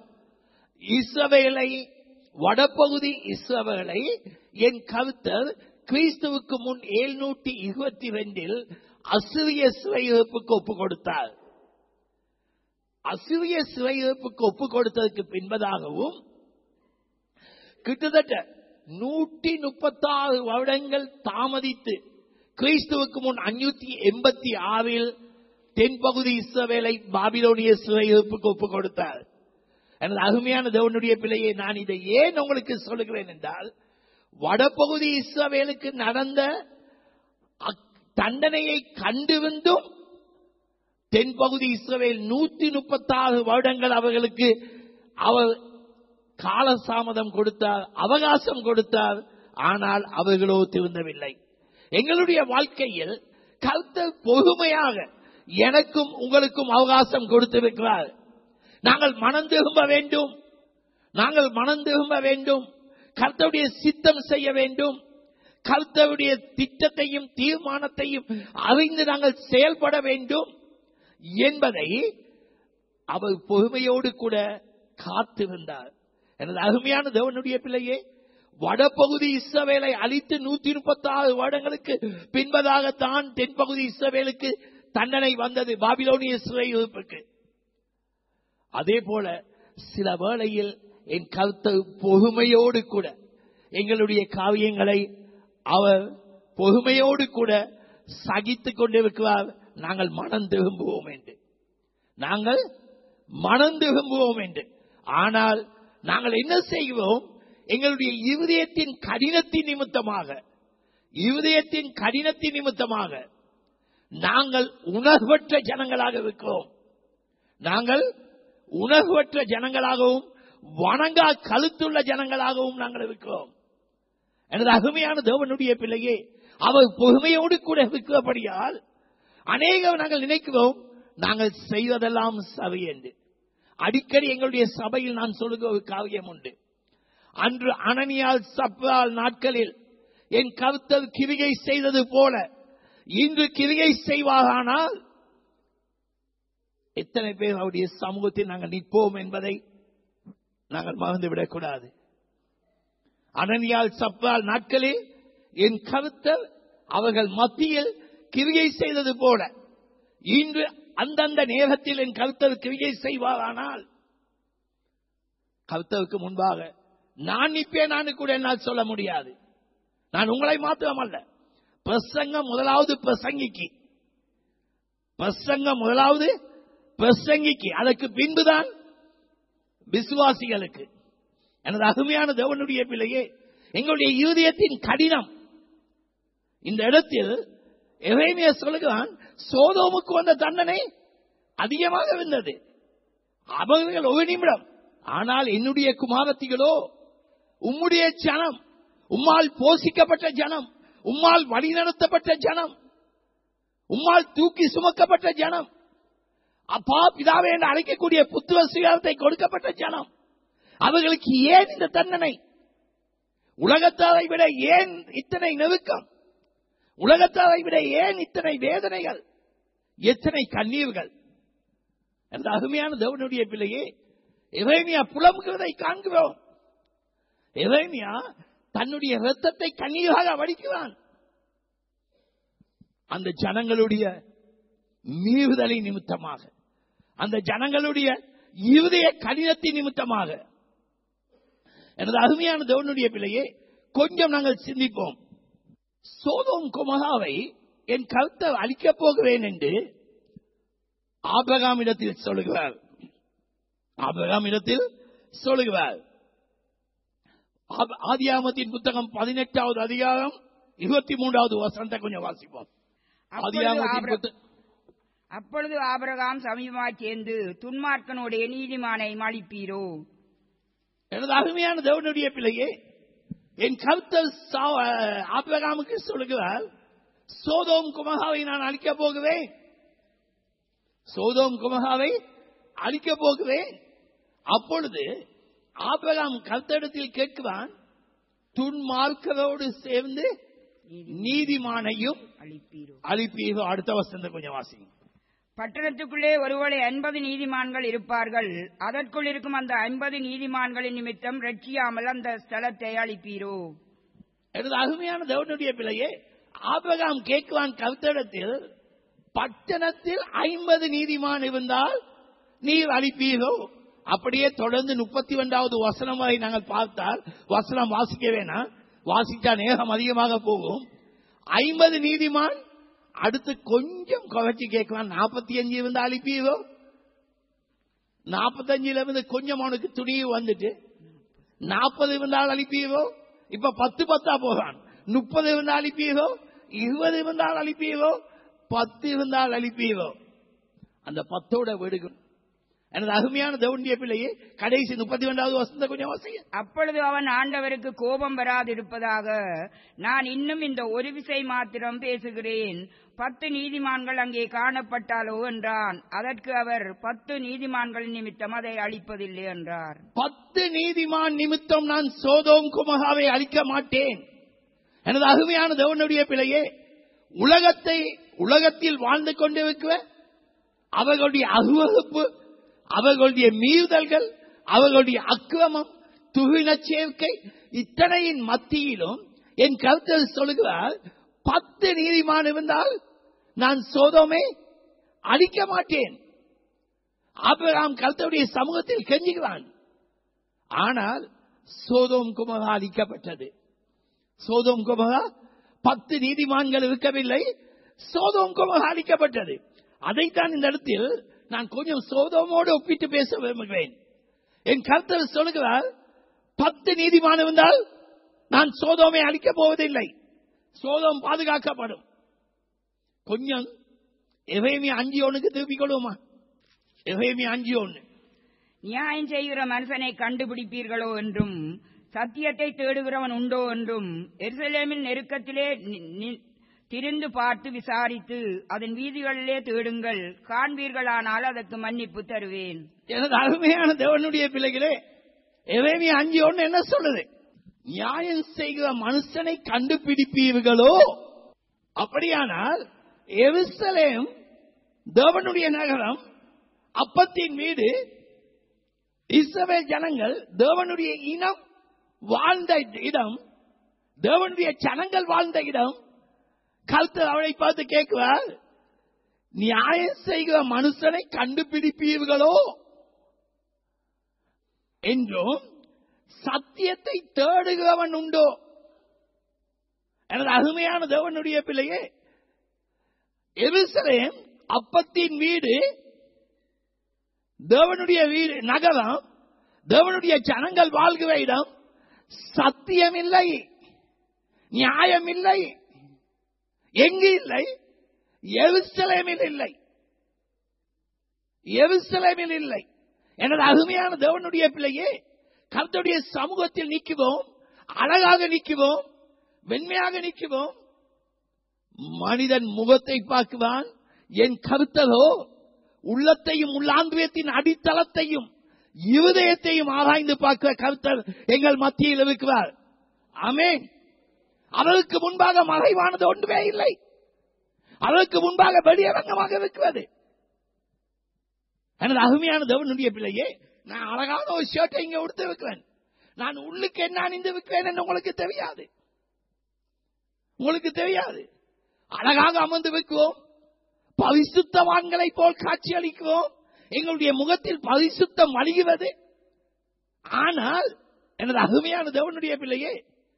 இஸ்ரவேலை, வடபகுதி இஸ்ரவேலை என் கர்த்தர் கிறிஸ்துவுக்கு முன் 722 அசிரிய சிறையிருப்புக்கு ஒப்புக் கொடுத்தார். அசிரிய சிறையிருப்புக்கு ஒப்புக் கொடுத்ததற்கு பின்பதாகவும் கிட்டத்தட்ட 136 வருடங்கள் தாமதித்து கிறிஸ்துவுக்கு முன் 586 தென்பகுதி இஸ்ரவேலை பாபிலோனிய சிறையிருப்புக்கு ஒப்புக் கொடுத்தார். எனது அருமையான தேவனுடைய பிள்ளையை, நான் இதை ஏன் உங்களுக்கு சொல்லுகிறேன் என்றால், வடபகுதி இஸ்ரவேலுக்கு நடந்த தண்டனையை கண்டிருந்தும் தென்பகுதி இஸ்ரவேல் 136 வருடங்கள் அவர்களுக்கு அவர் காலதாமதம் கொடுத்தார், அவகாசம் கொடுத்தார். ஆனால் அவர்களோ திருந்தவில்லை. எங்களுடைய வாழ்க்கையில் கர்த்தர் பொறுமையாக எனக்கும் உங்களுக்கும் அவகாசம் கொடுத்திருக்கிறார். நாங்கள் மனம் திரும்ப வேண்டும், நாங்கள் மனம் திரும்ப வேண்டும், கர்த்தருடைய சித்தம் செய்ய வேண்டும், கர்த்தருடைய திட்டத்தையும் தீர்மானத்தையும் அறிந்து நாங்கள் செயல்பட வேண்டும் என்பதை அவர் பொறுமையோடு கூட காத்திருந்தார். எனது அருமையான தேவனுடைய பிள்ளையே, வடபகுதி இஸ்ரவேலை அழித்து 136 வருடங்களுக்கு பின்பதாகத்தான் தென்பகுதி இஸ்ரவேலுக்கு தண்டனை வந்தது, பாபிலோனிய சிறையிருப்புக்கு. அதே போல சில வேளையில் என் கர்த்தர் பொறுமையோடு கூட எங்களுடைய காரியங்களை அவர் பொறுமையோடு கூட சகித்துக் கொண்டிருக்கிறார். நாங்கள் மனம் திரும்புவோம் என்று, நாங்கள் மனம் திரும்புவோம் என்று. ஆனால் நாங்கள் என்ன செய்வோம்? எங்களுடைய இருதயத்தின் கடினத்தின் நிமித்தமாக நாங்கள் உணர்வற்ற ஜனங்களாக இருக்கிறோம். நாங்கள் உணர்வற்ற ஜனங்களாகவும் வணங்கா கழுத்துள்ள ஜனங்களாகவும் நாங்கள் இருக்கிறோம். எனது அருமையான தேவனுடைய பிள்ளையே, அவர் பொறுமையோடு கூட இருக்கிறபடியால் அநேகம் நாங்கள் நினைக்கிறோம் நாங்கள் செய்வதெல்லாம் சபை என்று. அடிக்கடி எங்களுடைய சபையில் நான் சொல்லுகிற ஒரு காரியம் உண்டு. அன்று அனனியால் சப்ரால் நாட்களில் என் கர்த்தர் கிரியை செய்தது போல இன்று கிரியை செய்வாரானால் எத்தனை பேர் அவருடைய சமூகத்தில் நாங்கள் நிற்போம் என்பதை நாங்கள் மறந்துவிடக் கூடாது. அனனியால் சப்ரால் நாட்களில் என் கர்த்தர் அவர்கள் மத்தியில் கிரியை செய்தது போல இன்று அந்தந்த நேரத்தில் என் கர்த்தர் கிரியை செய்வாரானால் கர்த்தருக்கு முன்பாக நான் நிற்பேன் கூட என்னால் சொல்ல முடியாது. நான் உங்களை மாத்திரமல்ல, பிரசங்கம் முதலாவது பிரசங்கிக்கு அதற்கு பின்புதான் விசுவாசிகளுக்கு. எனது அருமையான தேவனுடைய பிள்ளையே, எங்களுடைய இருதயத்தின் கடினம் இந்த இடத்தில் எரேமியா சொல்லுகிறான், சோதோமுக்கு வந்த தண்டனை அதிகமாக இருந்தது, அவர்கள் ஒரு நிமிடம். ஆனால் என்னுடைய குமாரத்திகளோ உம்முடைய ஜனம், உம்மால் போஷிக்கப்பட்ட ஜனம், உம்மால் வழிநடத்தப்பட்ட ஜனம், உம்மால் தூக்கி சுமக்கப்பட்ட ஜனம், அப்பா பிதாவே என்று அழைக்கக்கூடிய புத்துவ சுயாரத்தை கொடுக்கப்பட்ட ஜனம், அவர்களுக்கு ஏன் இந்த தண்டனை? உலகத்தாரை விட ஏன் இத்தனை நெருக்கம்? உலகத்தாரை விட ஏன் இத்தனை வேதனைகள், எத்தனை கண்ணீர்கள்? அந்த அருமையான தேவனுடைய பிள்ளையே, எரேமியா புலம்புகிறதை காண்கிறோம். எரேமியா தன்னுடைய இரத்தத்தை கண்ணீராக வடிக்கிறான். அந்த ஜனங்களுடைய மீறுதலை நிமித்தமாக, அந்த ஜனங்களுடைய இருதய கடினத்தின் நிமித்தமாக. எனது அருமையான தேவனுடைய பிள்ளையே, கொஞ்சம் நாங்கள் சிந்திப்போம். சோதோம் கொமோராவை என் கர்த்தர் அழிக்கப் போகிறேன் என்று ஆபிரகாமிடத்தில் சொல்லுகிறார். ஆதியாகமத்தின் புத்தகம் 18வது அதிகாரம் 23வது வசனத்தை கொஞ்சம் வாசிப்போம். அப்பொழுது ஆபிரகாம் சமீபமாய் சேர்ந்து துன்மார்க்கனுடைய நீதிமானை அழிப்பீரோ? எனது அருமையான தேவனுடைய பிள்ளையே, என் கர்த்தர் ஆபிரகாமுக்கு சொல்லுகிறார், சோதோம் கொமோராவை நான் அழிக்கப் போகிறேன், சோதோம் கொமோராவை அழிக்கப் போகிறேன். அப்பொழுது ஆபிரகாம் கர்த்தரிடத்தில் கேட்கிறான், துன்மார்க்கரோடு சேர்ந்து நீதிமானையும் அழிப்பீரோ? அடுத்த வசனத்தை கொஞ்சம் வாசிங்க. பட்டணத்துக்குள்ளே ஒருவேளை 50 நீதிமான்கள் இருப்பார்கள், அதற்குள் இருக்கும் அந்த 50 நீதிமான்களின் நிமித்தம் ரட்சியாமல் அந்த ஸ்தலத்தை அழிப்பீரோ? எனது அருமையான தேவனுடைய பிள்ளையே, ஆபிரகாம் கேட்குவான் கர்த்தரிடத்தில், பட்டணத்தில் 50 நீதிமான் இருந்தால் நீர் அழிப்பீரோ? அப்படியே தொடர்ந்து 32வது வசனம் வரை நாங்கள் பார்த்தால், வசனம் வாசிக்க வேணாம், வாசித்தா நேரம் அதிகமாக போகும். 50 நீதிமான், அடுத்து கொஞ்சம் குறைச்சி கேட்கலாம், 45 இருந்தா அழிப்பீரோ? 45 இருந்து கொஞ்சம் அவனுக்கு துணிவு வந்துட்டு 40 இருந்தால் அழிப்பீரோ? இப்ப 10 போகிறான். 30 இருந்தால் அழிப்பீரோ? 20 இருந்தால் அழிப்பீரோ? 10 இருந்தால் அழிப்பீரோ? அந்த 10ஓட விடுகும். எனது அருமையான தேவனுடைய பிள்ளையே, கடைசி 32வது வசனத்தை கொஞ்சம் வாசிங்க. அப்பொழுது அவன், ஆண்டவருக்கு கோபம் வராதிருப்பதாக நான் இன்னும் இந்த ஒரு விசை மாத்திரம் பேசுகிறேன், 10 நீதிமான்கள் அங்கே காணப்பட்டாலோ என்றான். அதற்கு அவர், 10 நீதிமான்களின் நிமித்தம் அதை அழிப்பதில்லை என்றார். 10 நீதிமான் நிமித்தம் நான் சோதோம் கொமோராவை அழிக்க மாட்டேன். எனது அருமையான தேவனுடைய பிள்ளையே, உலகத்தில் வாழ்ந்து கொண்டிருக்கிற அவர்களுடைய அருவருப்பு, அவர்களுடைய மீறுதல்கள், அவர்களுடைய அக்கிரமம், துகின சேர்க்கை, இத்தனையின் மத்தியிலும் என் கர்த்தர் சொல்லுகிறார், 10 நீதிமான் இருந்தால் நான் சோதோமை அழிக்க மாட்டேன். ஆபிரகாம் கர்த்தருடைய சமூகத்தில் கெஞ்சுகிறான். ஆனால் சோதோம் கொமோரா அழிக்கப்பட்டது. சோதோம் கொமோரா 10 நீதிமான்கள் இருக்கவில்லை, சோதோம் கொமோரா அழிக்கப்பட்டது. அதைத்தான் இந்த இடத்தில் நான் கொஞ்சம் சோதோமோடு ஒப்பிட்டு பேச விரும்புகிறேன். என் கர்த்தர் சொல்லுகிறார், 10 நீதிமான் இருந்தால் நான் சோதோமை அழிக்கப் போவதில்லை, சோதோம் பாதுகாக்கப்படும். கொஞ்சம் எரேமியா 5:1 திருப்பிக் கொள்வோமா? எரேமியா 5:1. நியாயம் செய்கிற மனுஷனை கண்டுபிடிப்பீர்களோ என்றும் சத்தியத்தை தேடுகிறவன் உண்டோ என்றும் எருசலேமின் நெருக்கத்திலே திரிந்து பார்த்து விசாரித்து அதன் வீதிகளிலே தேடுங்கள், காண்பீர்களானால் அதற்கு மன்னிப்பு தருவேன். எனது அருமையான தேவனுடைய பிள்ளைகளே, எரேமியா 5:1 என்ன சொல்லுது? நியாயம் செய்கிற மனுஷனை கண்டுபிடிப்பீர்களோ, அப்படியானால் எருசலேம் தேவனுடைய நகரம், அப்பத்தின் வீடு, இஸ்ரவேல் ஜனங்கள் தேவனுடைய இனம் வாழ்ந்த இடம், தேவனுடைய ஜனங்கள் வாழ்ந்த இடம். கர்த்தர் அவளை பார்த்து கேட்கிறார், நியாயம் செய்கிற மனுஷனை கண்டுபிடிப்பீர்களோ என்றும் சத்தியத்தை தேடுகிறவன் உண்டோ? எனது அருமையான தேவனுடைய பிள்ளையே, எருசலேம் அப்பத்தின் வீடு, தேவனுடைய வீடு நகரம், தேவனுடைய ஜனங்கள் வாழ்கிற இடம். சத்தியம் இல்லை, நியாயம் இல்லை. எங்கு இல்லை? எருசலேமில் இல்லை, எருசலேமில் இல்லை. எனது அருமையான தேவனுடைய பிள்ளையே, கர்த்தருடைய சமூகத்தில் நிற்குவோம், அழகாக நிற்குவோம், வெண்மையாக நிற்குவோம். மனிதன் முகத்தை பார்க்குவான், என் கர்த்தரோ உள்ளத்தையும் உள்ளாந்திரியத்தின் அடித்தளத்தையும் இருதயத்தையும் ஆராய்ந்து பார்க்கிற கர்த்தர் எங்கள் மத்தியில் இருக்கிறார். ஆமென். அவருக்கு முன்பாக மறைவானது ஒன்றுமே இல்லை. அவருக்கு முன்பாக வெளியரங்கமாக இருக்கிறது. எனது அருமையான தேவனுடைய பிள்ளையே, நான் அழகான ஒரு ஷர்ட்டை இங்க உடுத்து வைக்கிறேன், நான் உள்ளுக்கு என்ன அணிந்து வைக்கிறேன் என்று உங்களுக்கு தெரியாது. உங்களுக்கு தெரியாது. அழகாக அமர்ந்து வைக்குவோம், பரிசுத்தவான்களை போல் காட்சி அளிக்குவோம், எங்களுடைய முகத்தில் பரிசுத்தம் அழிகிறது. ஆனால் எனது அருமையான தேவனுடைய பிள்ளையே,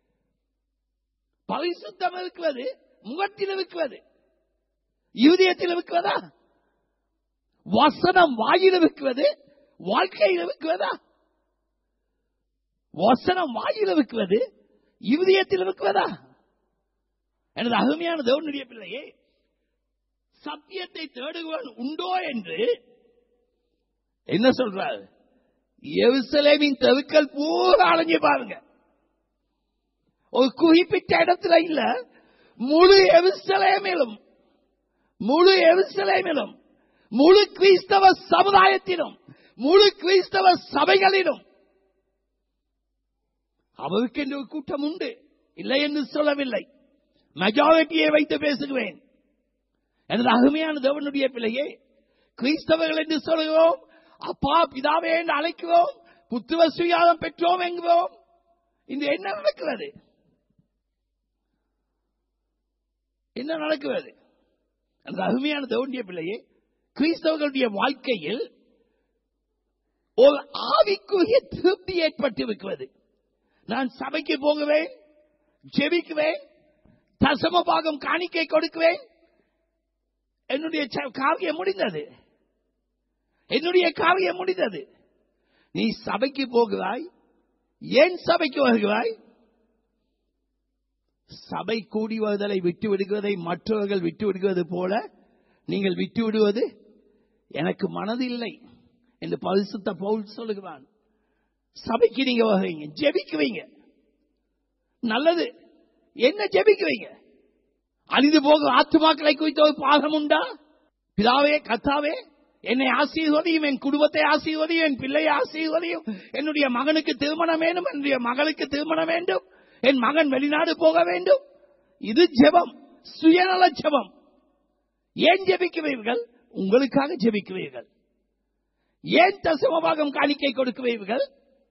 பரிசுத்தம் இருக்கிறது முகத்தில் இருக்கிறது, இருதயத்தில் இருக்கிறதா? வசனம் வாயில் இருக்கிறது, வாழ்க்கையில் இருக்கிறதா? வசனம் வாயில் இருக்கிறது, இருதயத்தில் இருக்கிறதா? எனது அருமையான தேவனுடைய பிள்ளையே, சத்தியத்தை தேடுவன் உண்டோ என்று என்ன சொல்றாரு? எருசலேமின் தெருக்கள் பூரா அலைஞ்சு பாருங்க. ஒரு குறிப்பிட்ட இடத்துல இல்ல, முழு எருசலேமிலும், முழு எருசலேமிலும், முழு கிறிஸ்தவ சமுதாயத்திலும், முழு கிறிஸ்தவ சபைகளிலும் அவருக்கு என்று ஒரு கூட்டம் உண்டு, இல்லை என்று சொல்லவில்லை. மெஜாரிட்டியை வைத்து பேசுகிறேன். எனது அருமையான தேவனுடைய பிள்ளையே, கிறிஸ்தவர்கள் என்று சொல்கிறோம், அப்பா பிதாவே என்று அழைக்கிறோம், புத்துவ சுயாதம் பெற்றோம் என்கிறோம். இந்த என்ன நடக்கிறது? என்ன நடக்கிறது? அந்த அருமையான தேவனுடைய பிள்ளையே, கிறிஸ்தவர்களுடைய வாழ்க்கையில் ஒரு ஆவிக்குரிய திருப்தி ஏற்பட்டிருக்கிறது. நான் சபைக்கு போகுவேன், ஜெபிக்குவேன், தசம பாகம் காணிக்கை கொடுக்குவேன், என்னுடைய காரியம் முடிந்தது, என்னுடைய காரியம் முடிந்தது. நீ சபைக்கு போகிறாய், ஏன் சபைக்கு வருகிறாய்? சபை கூடி வருதலை விட்டு விடுவதை மற்றவர்கள் விட்டு விடுவது போல நீங்கள் விட்டு விடுவது எனக்கு மனதில்லை என்று பரிசுத்த பவுல் சொல்லுகிறான். சபைக்கு நீங்க வருவீங்க, ஜெபிக்குவீங்க, நல்லது. என்ன ஜெபிக்குவீங்க? அழிந்து போகும் ஆத்துமாக்களை குறித்த ஒரு பாகம் உண்டா? பிதாவே கர்த்தாவே என்னை ஆசீர்வதியும், என் குடும்பத்தை ஆசீர்வதியும், என் பிள்ளையை ஆசீர்வதியும், என்னுடைய மகனுக்கு திருமணம் வேண்டும், என்னுடைய மகளுக்கு திருமணம் வேண்டும், என் மகன் வெளிநாடு போக வேண்டும். இது ஜெபம், சுயநல ஜெபம். ஏன் ஜெபிக்குவீர்கள்? உங்களுக்காக ஜெபிக்குவீர்கள். ஏன் தசமபாகம் காணிக்கை கொடுக்குவீர்கள்?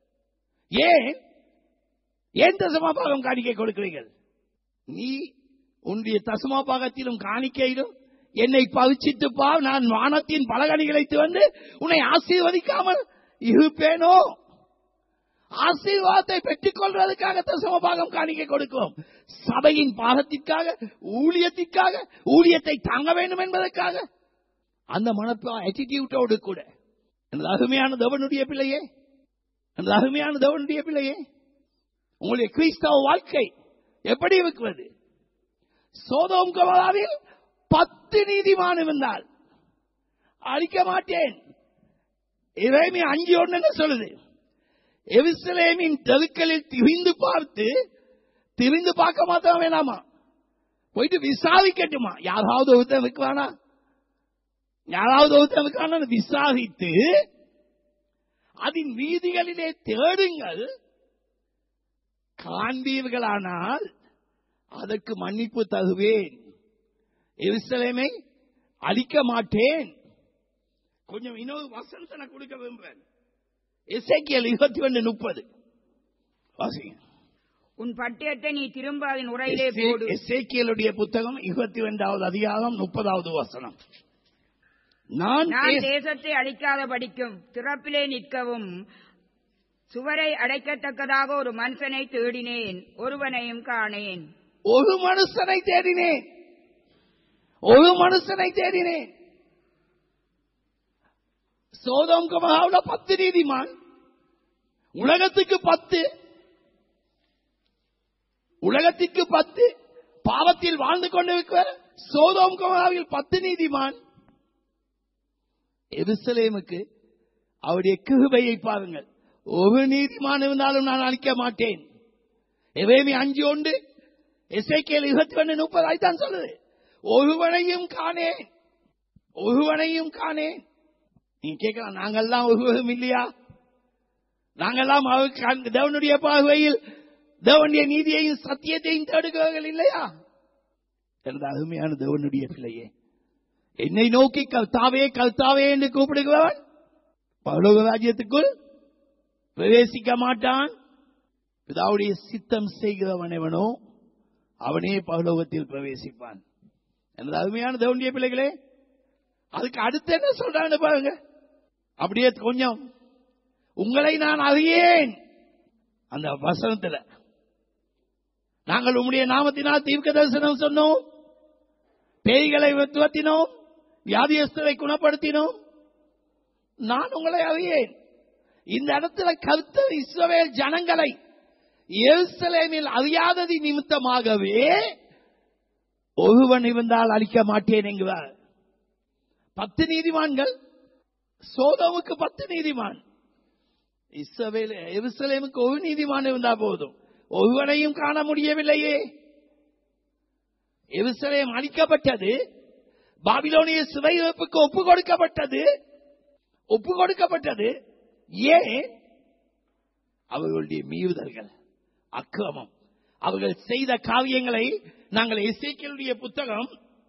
ஏன் தசமபாகம் காணிக்கை கொடுக்கிறீர்கள்? நீ உன்னுடைய தசமபாகத்திலும் காணிக்கையிலும் என்னை பவிச்சிட்டுப்பா, நான் வானத்தின் பலகணிகளை வந்து உன்னை ஆசீர்வதிக்காமல் இருப்பேனோ? ஆசீர்வாதத்தை பெற்றுக் கொள்வதற்காக தசமபாகம் காணிக்கை கொடுக்கிறோம். சபையின் பாகத்திற்காக, ஊழியத்திற்காக, ஊழியத்தை தாங்க வேண்டும் என்பதற்காக, அந்த மனப்பா ஆட்டிடியூட்டோடு கூட. எனது அருமையான தேவனுடைய பிள்ளையே, அந்த அருமையான தேவனுடைய பிள்ளையே, உங்களுடைய கிறிஸ்தவ வாழ்க்கை எப்படி இருக்கிறது? சோதோம் கொமோராவில் 10 நீதிமான் இருந்தால் அழிக்க மாட்டேன். எரேமியா 5:1 சொல்லுது. எருசலேமின் தெருக்களில் திரிந்து பார்க்க மாத்திரம் வேணாமா, போயிட்டு விசாரிக்கட்டுமா? யாராவது ஒருத்தன் இருக்கிறானா? விசாரித்து அதன் வீதிகளிலே தேடுங்கள். காண்பீர்களானால் அதற்கு மன்னிப்பு தருவேன். எருசலேமை அழிக்க மாட்டேன். கொஞ்சம் இன்னொரு வசனத்தை நான் கொடுக்க விரும்புகிறேன். எசேக்கியேல் 21:30 வாசிங்க. உன் பட்டயத்தை நீ திரும்ப அதன் உரையிலே போடு. எசேக்கியேலுடைய புத்தகம் 22வது அதிகாரம் 30வது வசனம். நான் தேசத்தை அழிக்காதபடிக்கும் திறப்பிலே நிற்கவும் சுவரை அடைக்கத்தக்கதாக ஒரு மனுஷனை தேடினேன், ஒருவனையும் காணேன். ஒரு மனுஷனை தேடினேன். சோதோம் கொமோராவுல 10 நீதிமான், உலகத்துக்கு 10 பாவத்தில் வாழ்ந்து கொண்டிருக்கிற சோதோம் கொமோராவில் 10 நீதிமான். எருசலேமுக்கு அவருடைய கிருபையை பாருங்கள். ஒரு நீதிமான் இருந்தாலும் நான் அழிக்க மாட்டேன். எரேமியா 5:1, எசேக்கியேல் 21:30 தான் சொல்லுது. ஒருவனையும் காணேன். நீங்க கேட்கலாம், நாங்கெல்லாம் ஒருவரும் இல்லையா? நாங்கெல்லாம் தேவனுடைய பார்வையில் தேவனுடைய நீதியையும் சத்தியத்தையும் தேடுகிறவர்கள் இல்லையா? எனது அருமையான தேவனுடைய பிள்ளையே, என்னை நோக்கி கர்த்தாவே கர்த்தாவே என்று கூப்பிடுகிறவன் பரலோக ராஜ்யத்துக்குள் பிரவேசிக்க மாட்டான். பிதாவுடைய சித்தம் செய்கிறவன் எவனோ அவனே பரலோகத்தில் பிரவேசிப்பான். எனது அருமையான தேவனுடைய பிள்ளைகளே, அதுக்கு அடுத்து என்ன சொல்றான்னு பாருங்க. அப்படியே கொஞ்சம் உங்களை நான் அறியேன். அந்த வசனத்துல நாங்கள் உம்முடைய நாமத்தினால் தீர்க்க தரிசனம் சொன்னோம், பேய்களை துரத்தினோம், வியாதியஸ்தரை குணப்படுத்தினோம். நான் உங்களை அறியேன். இந்த இடத்துல கர்த்தர் இஸ்ரவேல் ஜனங்களை எருசலேமில் அறியாதது நிமித்தமாகவே ஒருவன் இருந்தால் அழிக்க மாட்டேன் என்கிறார். 10 நீதிமான்கள், சோதோமுக்கு 10 நீதிமான், எருசலேமுக்கு ஒரு நீதிமான் இருந்தா போதும். ஒருவனையும் காண முடியவில்லையே. எருசலேம் அழிக்கப்பட்டது, பாபிலோனிய சிறையிருப்புக்கு ஒப்பு கொடுக்கப்பட்டது. ஏன்? அவர்களுடைய மீறுதல்கள், அக்கிரமம், அவர்கள் செய்த காரியங்களை நாங்கள் எசேக்கியேலுடைய புத்தகம்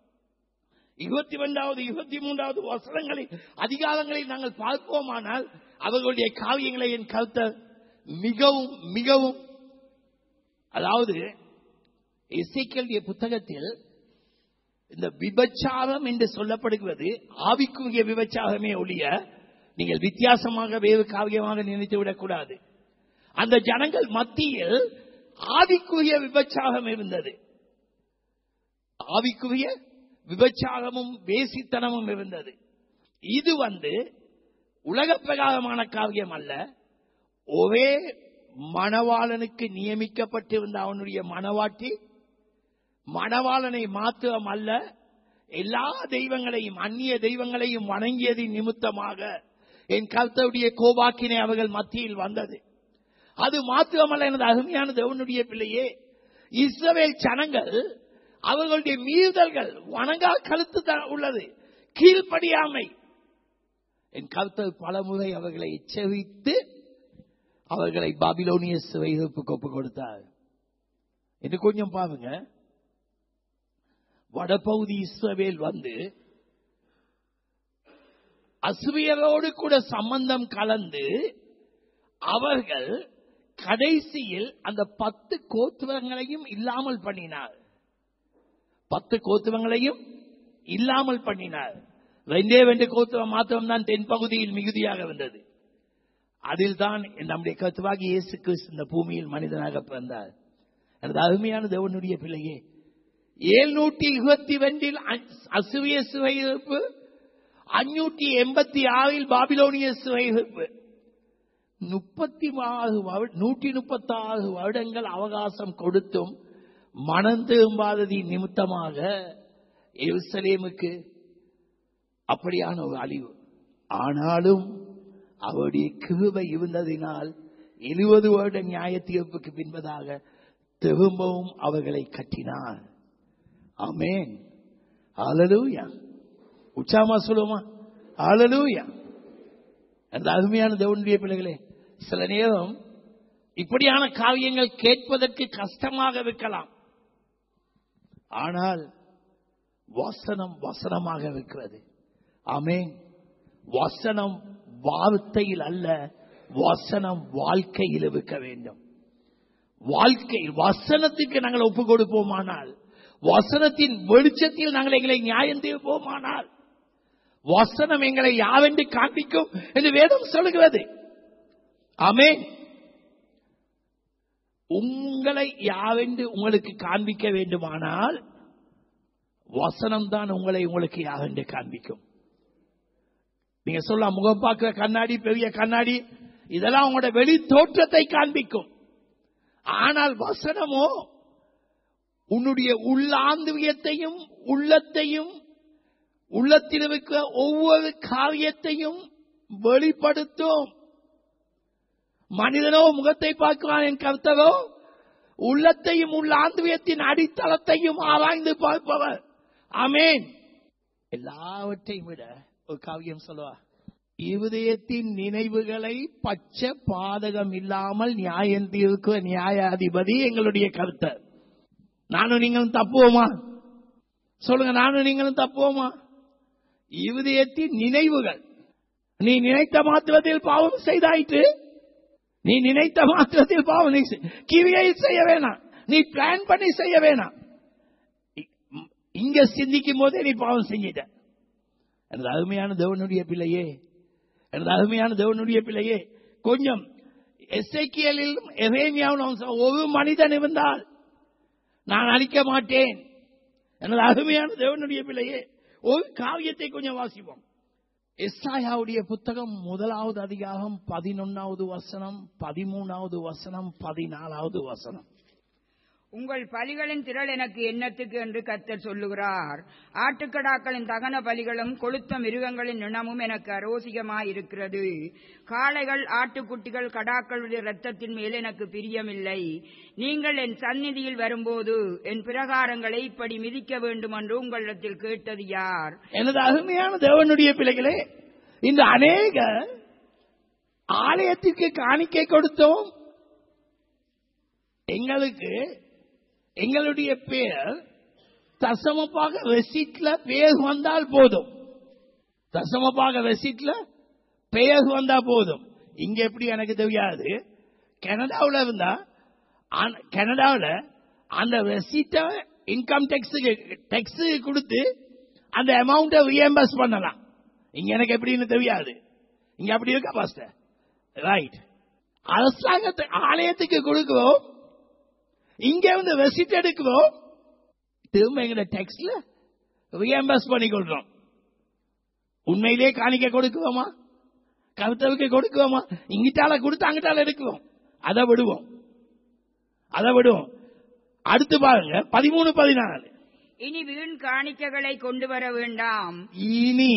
22வது 23வது வசனங்களில் அதிகாரங்களில் நாங்கள் பார்ப்போமானால் அவர்களுடைய காரியங்களை என் கர்த்தர் மிகவும் மிகவும், அதாவது எசேக்கியேலுடைய புத்தகத்தில் இந்த விபச்சாரம் என்று சொல்லப்படுகிறது ஆவிக்குரிய விபச்சாரமே ஒழிய நீங்கள் வித்தியாசமாக வேறு காரியமாக நினைத்து விடக்கூடாது. அந்த ஜனங்கள் மத்தியில் ஆவிக்குரிய விபச்சாரம் இருந்தது. ஆவிக்குரிய விபச்சாரமும் வேசித்தனமும் இருந்தது. இது உலக பிரகாரமான காரியம் அல்ல. ஒரே மணவாளனுக்கு நியமிக்கப்பட்டிருந்த அவனுடைய மணவாட்டி மணவாளனை மாத்திரம் அல்ல, எல்லா தெய்வங்களையும் அந்நிய தெய்வங்களையும் வணங்கியதின் நிமித்தமாக என் கர்த்தருடைய கோபாக்கினை அவர்கள் மத்தியில் வந்தது. அது மாத்திரமல்ல, எனது அருமையான தேவனுடைய பிள்ளையே, இஸ்ரவேல் ஜனங்கள் அவர்களுடைய மீறுதல்கள் வணங்கா கழுத்து உள்ளது, கீழ்ப்படியாமை. என் கர்த்தர் பலமுறை அவர்களை எச்சரித்து அவர்களை பாபிலோனிய சிறையிருப்புக்கு ஒப்பு கொடுத்தார் என்று கொஞ்சம் பாருங்க. வடபகுதி இஸ்ரவேல் அசுரியரோடு கூட சம்பந்தம் கலந்து அவர்கள் கடைசியில் அந்த 10 கோத்திரங்களையும் இல்லாமல் பண்ணினார். 10 கோத்திரங்களையும் இல்லாமல் பண்ணினார். 2 கோத்திரம் மாத்திரம்தான் தென்பகுதியில் மிகுதியாக வந்தது. அதில் தான் நம்முடைய கர்த்தராகிய இயேசு கிறிஸ்து இந்த பூமியில் மனிதனாக பிறந்தார். எனது அருமையான தேவனுடைய பிள்ளையே, 722 அசுரிய சிறையிருப்பு, 586 பாபிலோனிய சிறையிருப்பு, 136 வருடங்கள் அவகாசம் கொடுத்தும் மனம் திரும்பாததி நிமித்தமாக எருசலேமுக்கு அப்படியான ஒரு அழிவு. ஆனாலும் அவருடைய கிருபை இருந்ததினால் 70 வருட நியாய தீர்ப்புக்கு பின்பதாக திரும்பவும் அவர்களை கட்டினார். ஆமென். ஹல்லேலூயா. உச்சாமா சொல்லுமா? ஹல்லேலூயா. அந்த அருமையான தேவனுடைய பிள்ளைகளே, சில நேரம் இப்படியான காரியங்கள் கேட்பதற்கு கஷ்டமாக இருக்கலாம். ஆனால் வசனம் வசனமாக இருக்கிறது. ஆமென். வசனம் வார்த்தையில் அல்ல, வசனம் வாழ்க்கையில் இருக்க வேண்டும். வாழ்க்கை வசனத்துக்கு நாங்கள் ஒப்பு கொடுப்போமானால், வசனத்தின் வெளிச்சத்தில் நாங்கள் எங்களை நியாயம் தீர்ப்போமானால், வசனம் எங்களை யாவென்று காண்பிக்கும் என்று வேதம் சொல்லுகிறது. ஆமென். உங்களை யாவென்று உங்களுக்கு காண்பிக்க வேண்டுமானால் வசனம் தான் உங்களுக்கு யாவென்று காண்பிக்கும். நீங்க சொல்லலாம், முகம் பார்க்கிற கண்ணாடி, பெரிய கண்ணாடி, இதெல்லாம் உங்களோட வெளி தோற்றத்தை காண்பிக்கும். ஆனால் வசனமோ உன்னுடைய உள்ளாந்திரியத்தையும் உள்ளத்தையும் உள்ளத்தில் இருக்கிற ஒவ்வொரு காரியத்தையும் வெளிப்படுத்தும். மனிதனோ முகத்தை பார்க்கிறான், என் கர்த்தரோ உள்ளத்தையும் உள்ளாந்திரியத்தின் அடித்தளத்தையும் ஆராய்ந்து பார்ப்பவர். ஆமென். எல்லாவற்றையும் விட ஒரு காவியம் சொல்லுவா, இருதயத்தின் நினைவுகளை பச்சை பாதகம் இல்லாமல் நியாயம் தீர்க்கிற நியாயாதிபதி எங்களுடைய கர்த்தர். நானும் நீங்களும் தப்புவோமா? சொல்லுங்க, நானும் நீங்களும் தப்புவோமா? இருதயத்தின் நினைவுகள். நீ நினைத்த மாத்திரத்தில் பாவம் செய்தாயிற்று. நீ நினைத்த மாத்திரத்தில் பாவம் கிரியை செய்ய வேணாம், நீ பிளான் பண்ணி செய்ய வேணாம். இங்க சிந்திக்கும் போதே நீ பாவம் செஞ்சிட்ட. எனது அருமையான தேவனுடைய பிள்ளையே, எனது அருமையான தேவனுடைய பிள்ளையே, கொஞ்சம் எசேக்கியேலிலும் எரேமியாவிலும் ஒரு மனிதன் இருந்தால் நான் அழிக்க மாட்டேன். எனது அருமையான தேவனுடைய பிள்ளையே, ஒரு காரியத்தை கொஞ்சம் வாசிப்போம். எசாயாவுடைய புத்தகம் 1வது அதிகாரம் 11வது வசனம், 13வது வசனம், 14வது வசனம். உங்கள் பலிகளின் திரள் எனக்கு என்னத்துக்கு என்று கர்த்தர் சொல்லுகிறார். ஆட்டுக்கடாக்களின் தகன பலிகளும் கொளுத்த மிருகங்களின் இனமும் எனக்கு அரோசிகமாயிருக்கிறது. காளைகள், ஆட்டுக்குட்டிகள், கடாக்களுடைய இரத்தத்தின் மேல் எனக்கு பிரியமில்லை. நீங்கள் என் சந்நிதியில் வரும்போது என் பிரகாரங்களை இப்படி மிதிக்க வேண்டும் என்று உங்களிடத்தில் கேட்டது யார்? எனது அருமையான தேவனுடைய பிள்ளைகளே, இந்த அநேக ஆலயத்திற்கு காணிக்கை கொடுத்தோம். எங்களுக்கு எங்களுடைய பேர் தசமபாக ரெசிட்ல பேர் வந்தால் போதும். தசமபாக ரெசிட்ல பேர் வந்தா போதும். இங்க எப்படி எனக்கு தெரியாது. கனடாவில் இருந்தா, கனடாவில் அந்த ரெசிட்ட இன்கம் டேக்ஸ் கொடுத்து அந்த அமௌண்ட்டை ரீஎம்பர்ஸ் பண்ணலாம். இங்க எனக்கு எப்படின்னு தெரியாது. இங்க அப்படி இருக்கா பாஸ்டர்? ரைட். அரசாங்கத்தை ஆலயத்துக்கு கொடுக்கிறோம், இங்க வந்து ரெசிட் எடுக்கிறோம், திரும்ப எங்க டேக்ஸ்ல ரீஎம்பர்ஸ் பண்ணிக்கொள்றோம். உண்மையிலே காணிக்க கொடுக்குவோமா? கருத்தவுக்கு கொடுக்குவோமா? இங்கிட்டால கொடுத்து அங்கிட்டால எடுக்குவோம். அதை விடுவோம். அடுத்து பாருங்க 13, 14. இனி வீண் காணிக்கைகளை கொண்டு வர வேண்டாம். இனி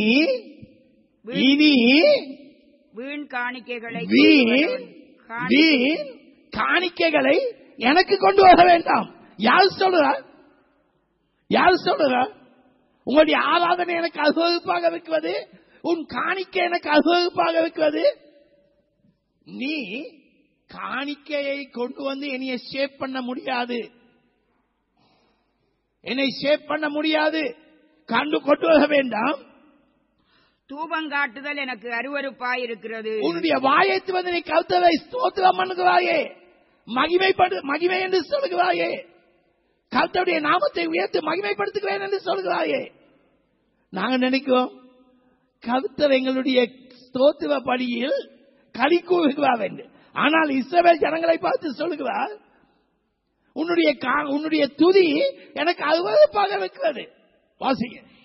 வீண் காணிக்கைகளை எனக்கு கொண்டு வர வேண்டாம். யார் சொல்லுறா? உங்களுடைய ஆராதனை எனக்கு அருவருப்பாக இருக்கிறது, உன் காணிக்கை எனக்கு அருவருப்பாக இருக்கிறது. நீ காணிக்கையை கொண்டு வந்து என்னைய ஷேப் பண்ண முடியாது. என்னை ஷேப் பண்ண முடியாது. கொண்டு வர வேண்டாம். தூபங்காட்டுதல் எனக்கு அருவருப்பாய் இருக்கிறது. உன்னுடைய வாயத்து வந்து நீ கர்த்தரை ஸ்தோத்திரம் பண்ணுகிறாயே, மகிமை என்று சொல்லுகிறாயே, கர்த்தருடைய நாமத்தை உயர்த்து மகிமைப்படுத்துகிறேன் என்று சொல்லுகிறாயே. நாங்க நினைக்கிறோம் கர்த்தர் எங்களுடைய ஸ்தோத்திர பலியில் களி கூறுகிறார் என்று. ஆனால் இஸ்ரவேல் ஜனங்களை பார்த்து சொல்லுகிறார், உன்னுடைய துதி எனக்கு அருவருப்பாக இருக்கிறது. வாசிங்க.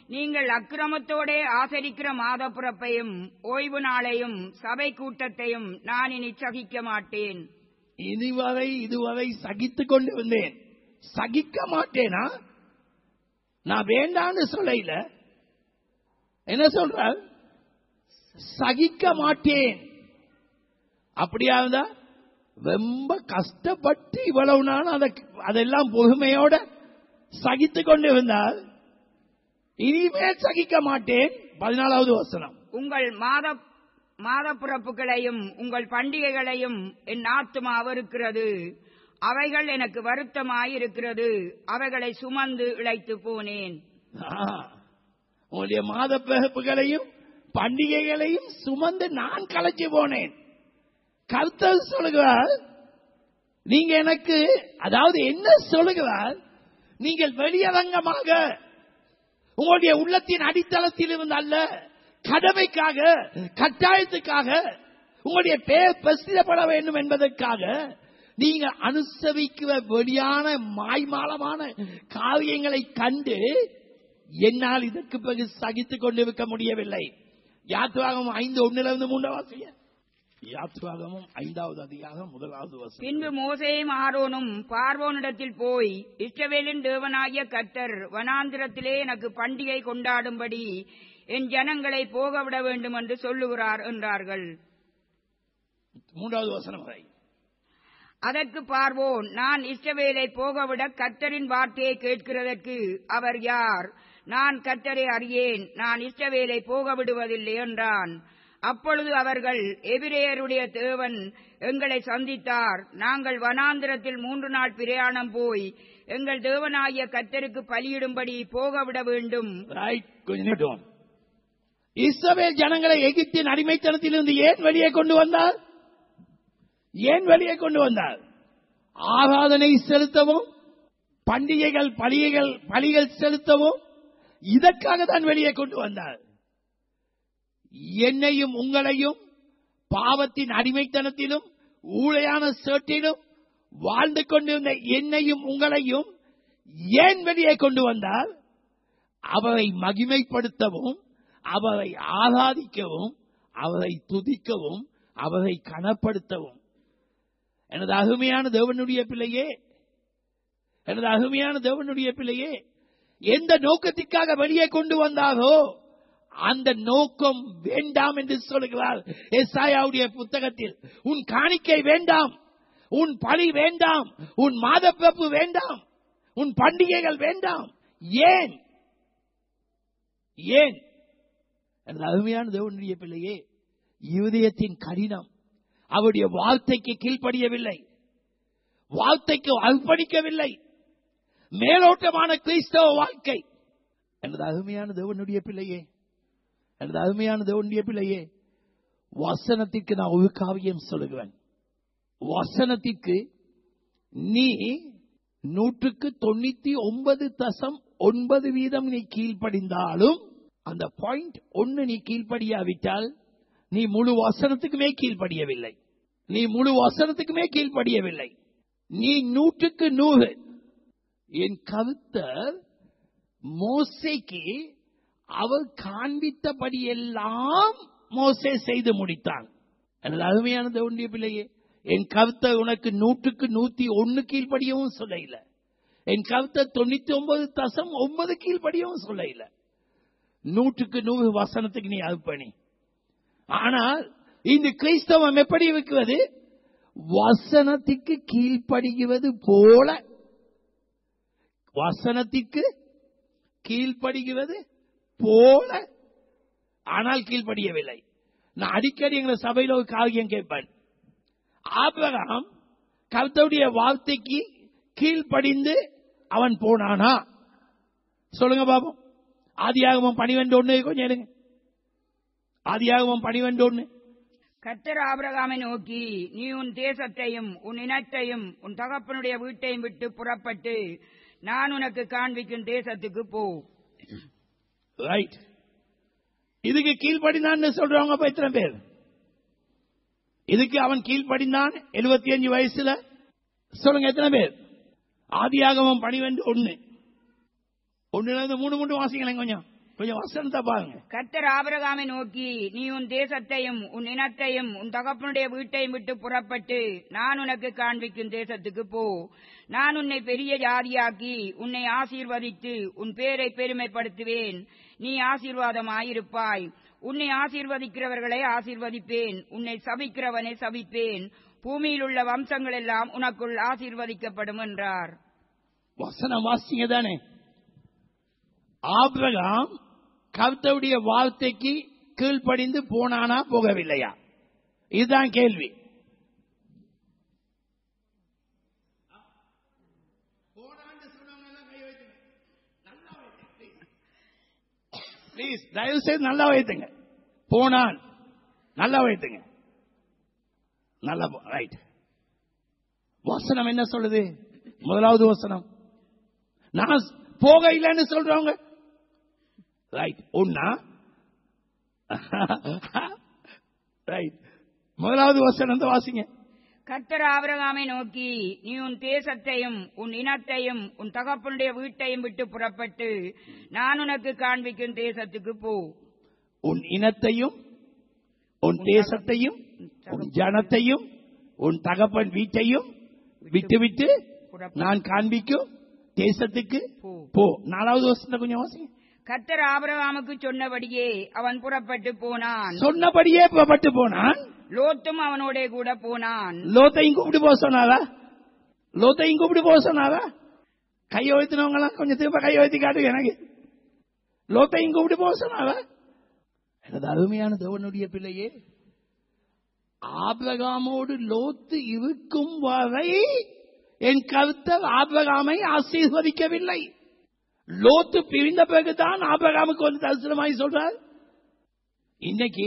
நீங்கள் அக்கிரமத்தோடே ஆசரிக்கிற மாதப்பிறப்பையும் ஓய்வு நாளையும் சபை கூட்டத்தையும் நான் இனி சகிக்க மாட்டேன். இதுவரை சகித்துக் கொண்டு வந்தேன். சகிக்க மாட்டேனா? நான் வேண்டான்னு சொல்ல. என்ன சொல்ற? சகிக்க மாட்டேன். அப்படியா இருந்தா ரொம்ப கஷ்டப்பட்டு இவ்வளவு நாள் அதெல்லாம் பொறுமையோட சகித்துக் கொண்டு இருந்தால் இனிமேல் சகிக்க மாட்டேன். 14வது வசனம். உங்கள் மாதப்பிறப்புகளையும் உங்கள் பண்டிகைகளையும் என் ஆத்துமா வெறுக்கிறது. அவைகள் எனக்கு வருத்தமாயிருக்கிறது. அவைகளை சுமந்து இளைத்து போனேன். உங்களுடைய மாதப்பிறப்புகளையும் பண்டிகைகளையும் சுமந்து நான் களைச்சு போனேன். கர்த்தர் சொல்லுகிறார், நீங்க எனக்கு, அதாவது என்ன சொல்லுகிறார், நீங்கள் வெளியரங்கமாக உங்களுடைய உள்ளத்தின் அடித்தளத்தில் இருந்து அல்ல, கடமைக்காக கட்டாயத்துக்காக உங்களுடைய பெயர் பிரசித்தப்பட வேண்டும் என்பதற்காக நீங்க அனுசரிக்கிற வெளியான மாய்மாலமான காரியங்களை கண்டு என்னால் இதற்கு பிறகு சகித்துக் கொண்டிருக்க முடியவில்லை. யாத்ராகமம் 5:1-3 வாசிய. யாத்ராகமம் 5வது அதிகாரம் 1வது வசனம். பின்பு மோசேயும் ஆரோனும் பார்வோனிடத்தில் போய், இஸ்ரவேலின் தேவனாகிய கர்த்தர் வனாந்திரத்திலே எனக்கு பண்டிகை கொண்டாடும்படி என் ஜனங்களை போகவிட வேண்டும் என்று சொல்லுகிறார் என்றார்கள். 3வது வசனம் வரை. அதற்கு பார்வோன், நான் இஸ்ரவேலை போகவிட கர்த்தரின் வார்த்தையை கேட்கிறதற்கு அவர் யார்? நான் கர்த்தரை அறியேன், நான் இஸ்ரவேலை போக விடுவதில்லை என்றான். அப்பொழுது அவர்கள், எபிரேயருடைய தேவன் எங்களை சந்தித்தார். நாங்கள் வனாந்திரத்தில் 3 நாள் பிரயாணம் போய் எங்கள் தேவனாகிய கர்த்தருக்கு பலியிடும்படி போகவிட வேண்டும். இஸ்ரவேல் ஜனங்களை எகிப்தின் அடிமைத்தனத்திலிருந்து ஏன் வெளியே கொண்டு வந்தார்? ஏன் வெளியே கொண்டு வந்தார்? ஆராதனை செலுத்தவும், பண்டிகைகள் பலிகள் செலுத்தவும், இதற்காக தான் வெளியே கொண்டு வந்தார். என்னையும் உங்களையும் பாவத்தின் அடிமைத்தனத்திலும் ஊழையான சேற்றிலும் வாழ்ந்து கொண்டிருந்த என்னையும் உங்களையும் ஏன் வெளியே கொண்டு வந்தார்? அவரை மகிமைப்படுத்தவும், அவரை ஆராதிக்கவும், அவரை துதிக்கவும், அவரை கனப்படுத்தவும். எனது அருமையான தேவனுடைய பிள்ளையே, எனது அருமையான தேவனுடைய பிள்ளையே, எந்த நோக்கத்திற்காக வெளியே கொண்டு வந்தாரோ அந்த நோக்கம் வேண்டாம் என்று சொல்கிறார் எசாயாவுடைய புத்தகத்தில். உன் காணிக்கை வேண்டாம், உன் பலி வேண்டாம், உன் மாதப்பிறப்பு வேண்டாம், உன் பண்டிகைகள் வேண்டாம். ஏன்? ஏன்? எனது அருமையான தேவனுடைய பிள்ளையே, இருதயத்தின் கடினம் அவருடைய வார்த்தைக்கு கீழ்ப்படியவில்லை, வார்த்தைக்கு அர்ப்பணிக்கவில்லை. மேலோட்டமான கிறிஸ்தவ வாழ்க்கை. எனது அருமையான தேவனுடைய பிள்ளையே, எனது அருமையான தேவனுடைய பிள்ளையே, வசனத்திற்கு நான் ஒரு காவியம் சொல்லுகிறேன். வசனத்திற்கு நீ 99.9% நீ கீழ்ப்படிந்தாலும், அந்த பாயிண்ட் 1 நீ கீழ்ப்படியாவிட்டால் நீ முழு வசனத்துக்குமே கீழ்ப்படியவில்லை. நீ முழு வசனத்துக்குமே கீழ்ப்படியவில்லை. நீ 100% என் கர்த்தர் மோசேக்கு அவர் காண்பித்தபடியெல்லாம் மோசே செய்து முடித்தான். எனது அருமையான தேவனுடைய பிள்ளையே, என் கர்த்தர் உனக்கு 100% கீழ்ப்படியவும் சொல்ல இல்லை. என் கர்த்தர் 99.9 கீழ்ப்படியவும் சொல்ல இல்லை. 100% வசனத்துக்கு நீ அர்ப்பணி. ஆனால் இந்த கிறிஸ்தவம் எப்படி இருக்கிறது? வசனத்துக்கு கீழ்ப்படுகிறது போல, வசனத்திற்கு கீழ்ப்படுகிறது போல, ஆனால் கீழ்ப்படியவில்லை. நான் அடிக்கடி எங்களை சபையில் ஒரு காரியம் கேட்பேன். ஆபிரகாம் கர்த்தருடைய வார்த்தைக்கு கீழ்ப்படிந்து அவன் போனானா? சொல்லுங்க பாப்போம். ஆதியாகமம் 12:1 கொஞ்சம் எடுங்க. ஆதியாகமம் 12:1. கர்த்தர் ஆபிரகாமை நோக்கி, நீ உன் தேசத்தையும் உன் இனத்தையும் உன் தகப்பனுடைய வீட்டையும் விட்டு புறப்பட்டு நான் உனக்கு காண்பிக்கும் தேசத்துக்கு போ. ரைட். இதுக்கு கீழ்ப்படிந்தான் சொல்றவங்க எத்தனை பேர்? இதுக்கு அவன் கீழ்ப்படிந்தான் 75 வயசுல. சொல்லுங்க எத்தனை பேர்? ஆதியாகமம் 12:1 3 வாசிங்களேன் கொஞ்சம். கொஞ்சம் வசனத்தை பாருங்க. கர்த்தர் ஆபிரகாமை நோக்கி, நீ உன் தேசத்தையும் உன் இனத்தையும் உன் தகப்பனுடைய வீட்டையும் விட்டு புறப்பட்டு நான் உனக்கு காண்பிக்கும் தேசத்துக்கு போ. நான் உன்னை பெரிய ஜாதியாக்கி உன்னை ஆசீர்வதித்து உன் பேரை பெருமைப்படுத்துவேன். நீ ஆசீர்வாதமாயிருப்பாய். உன்னை ஆசீர்வதிக்கிறவர்களை ஆசீர்வதிப்பேன், உன்னை சபிக்கிறவனை சபிப்பேன். பூமியில் உள்ள வம்சங்கள் எல்லாம் உனக்குள் ஆசீர்வதிக்கப்படும் என்றார். வசனம் வாசிங்க தானே. ஆபிரகாம் கர்த்தருடைய வார்த்தைக்கு கீழ்ப்படிந்து போனானா போகவில்லையா? இதுதான் கேள்வி. பிளீஸ் தயவு செய்து நல்லா வைத்துங்க. போனான் நல்லா வைத்துங்க. நல்லா ரைட். வசனம் என்ன சொல்லுது? முதலாவது வசனம், நான் போக இல்லைன்னு சொல்றவங்க ரைட் ஒன்னா ரைட். முதலாவது வசனம் வாசிங்க. கர்த்தர் ஆபிரகாமை நோக்கி, நீ உன் தேசத்தையும் உன் இனத்தையும் உன் தகப்பனுடைய வீட்டையும் விட்டு புறப்பட்டு நான் உனக்கு காண்பிக்கும் தேசத்துக்கு போ. உன் இனத்தையும் உன் தேசத்தையும் உன் ஜனத்தையும் உன் தகப்பன் வீட்டையும் விட்டு நான் காண்பிக்கும் தேசத்துக்கு போ. நாலாவது வசனத்தை கொஞ்சம் வாசிங்க. கர்த்தர் ஆபிரகாமுக்கு சொன்னபடியே அவன் புறப்பட்டு போனான். சொன்னபடியே புறப்பட்டு போனான். லோத்தும் அவனோட கூட போனான். லோத்தையும் கூப்பிட்டு போக சொன்னாரா? லோத்தையும் கூப்பிட்டு போக சொன்னாரா? கையை வைத்தினவங்க எல்லாம் கொஞ்சம் திரும்ப கையை வைத்து காட்டுங்க எனக்கு. லோத்தையும் கூப்பிட்டு போக சொன்னாரா? எனது அருமையான தேவனுடைய பிள்ளையே, ஆபிரகாமோடு லோத்து இருக்கும் வரை என் கர்த்தர் ஆபிரகாமை ஆசீர்வதிக்கவில்லை. லோத்து பிரிந்த பிறகுதான் ஆபிரகாமுக்கு வந்து தரிசனமாய் சொல்றார். இன்னைக்கு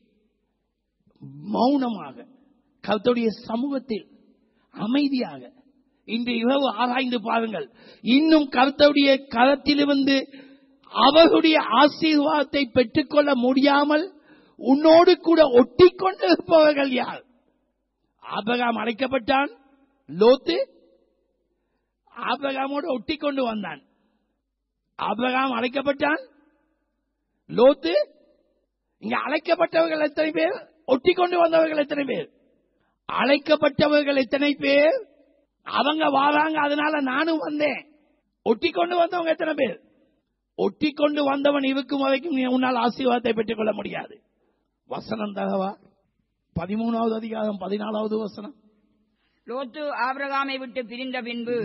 மௌனமாக கர்த்தருடைய சமூகத்தில் அமைதியாக இன்று இரவு ஆராய்ந்து பாருங்கள். இன்னும் கர்த்தருடைய கரத்திலிருந்து அவர்களுடைய ஆசீர்வாதத்தை பெற்றுக்கொள்ள முடியாமல் உன்னோடு கூட ஒட்டி கொண்டு இருப்பவர்கள் யார்? ஆபிரகாம் அழைக்கப்பட்டான். லோத்து ஆபிரகாமோடு ஒட்டி கொண்டு வந்தான். ஆபிரகாம் அழைக்கப்பட்டான். லோத்து இங்க அழைக்கப்பட்டவர்கள் எத்தனை பேர்? ஒட்டி கொண்டு வந்தவர்கள் எத்தனை பேர்? அழைக்கப்பட்டவர்கள் எத்தனை பேர்? அவங்க வாராங்க, அதனால நானும் வந்தேன். ஒட்டி கொண்டு வந்தவங்க எத்தனை பேர்? ஒட்டி கொண்டு வந்தவன் இருக்கும் வரைக்கும் உன்னால் ஆசீர்வாதத்தை பெற்றுக் கொள்ள முடியாது. வசனம் தகவா 13வது அதிகாரம் 14வது வசனம். லோத்து ஆபிரகாமை விட்டு பிரிந்த பின்பு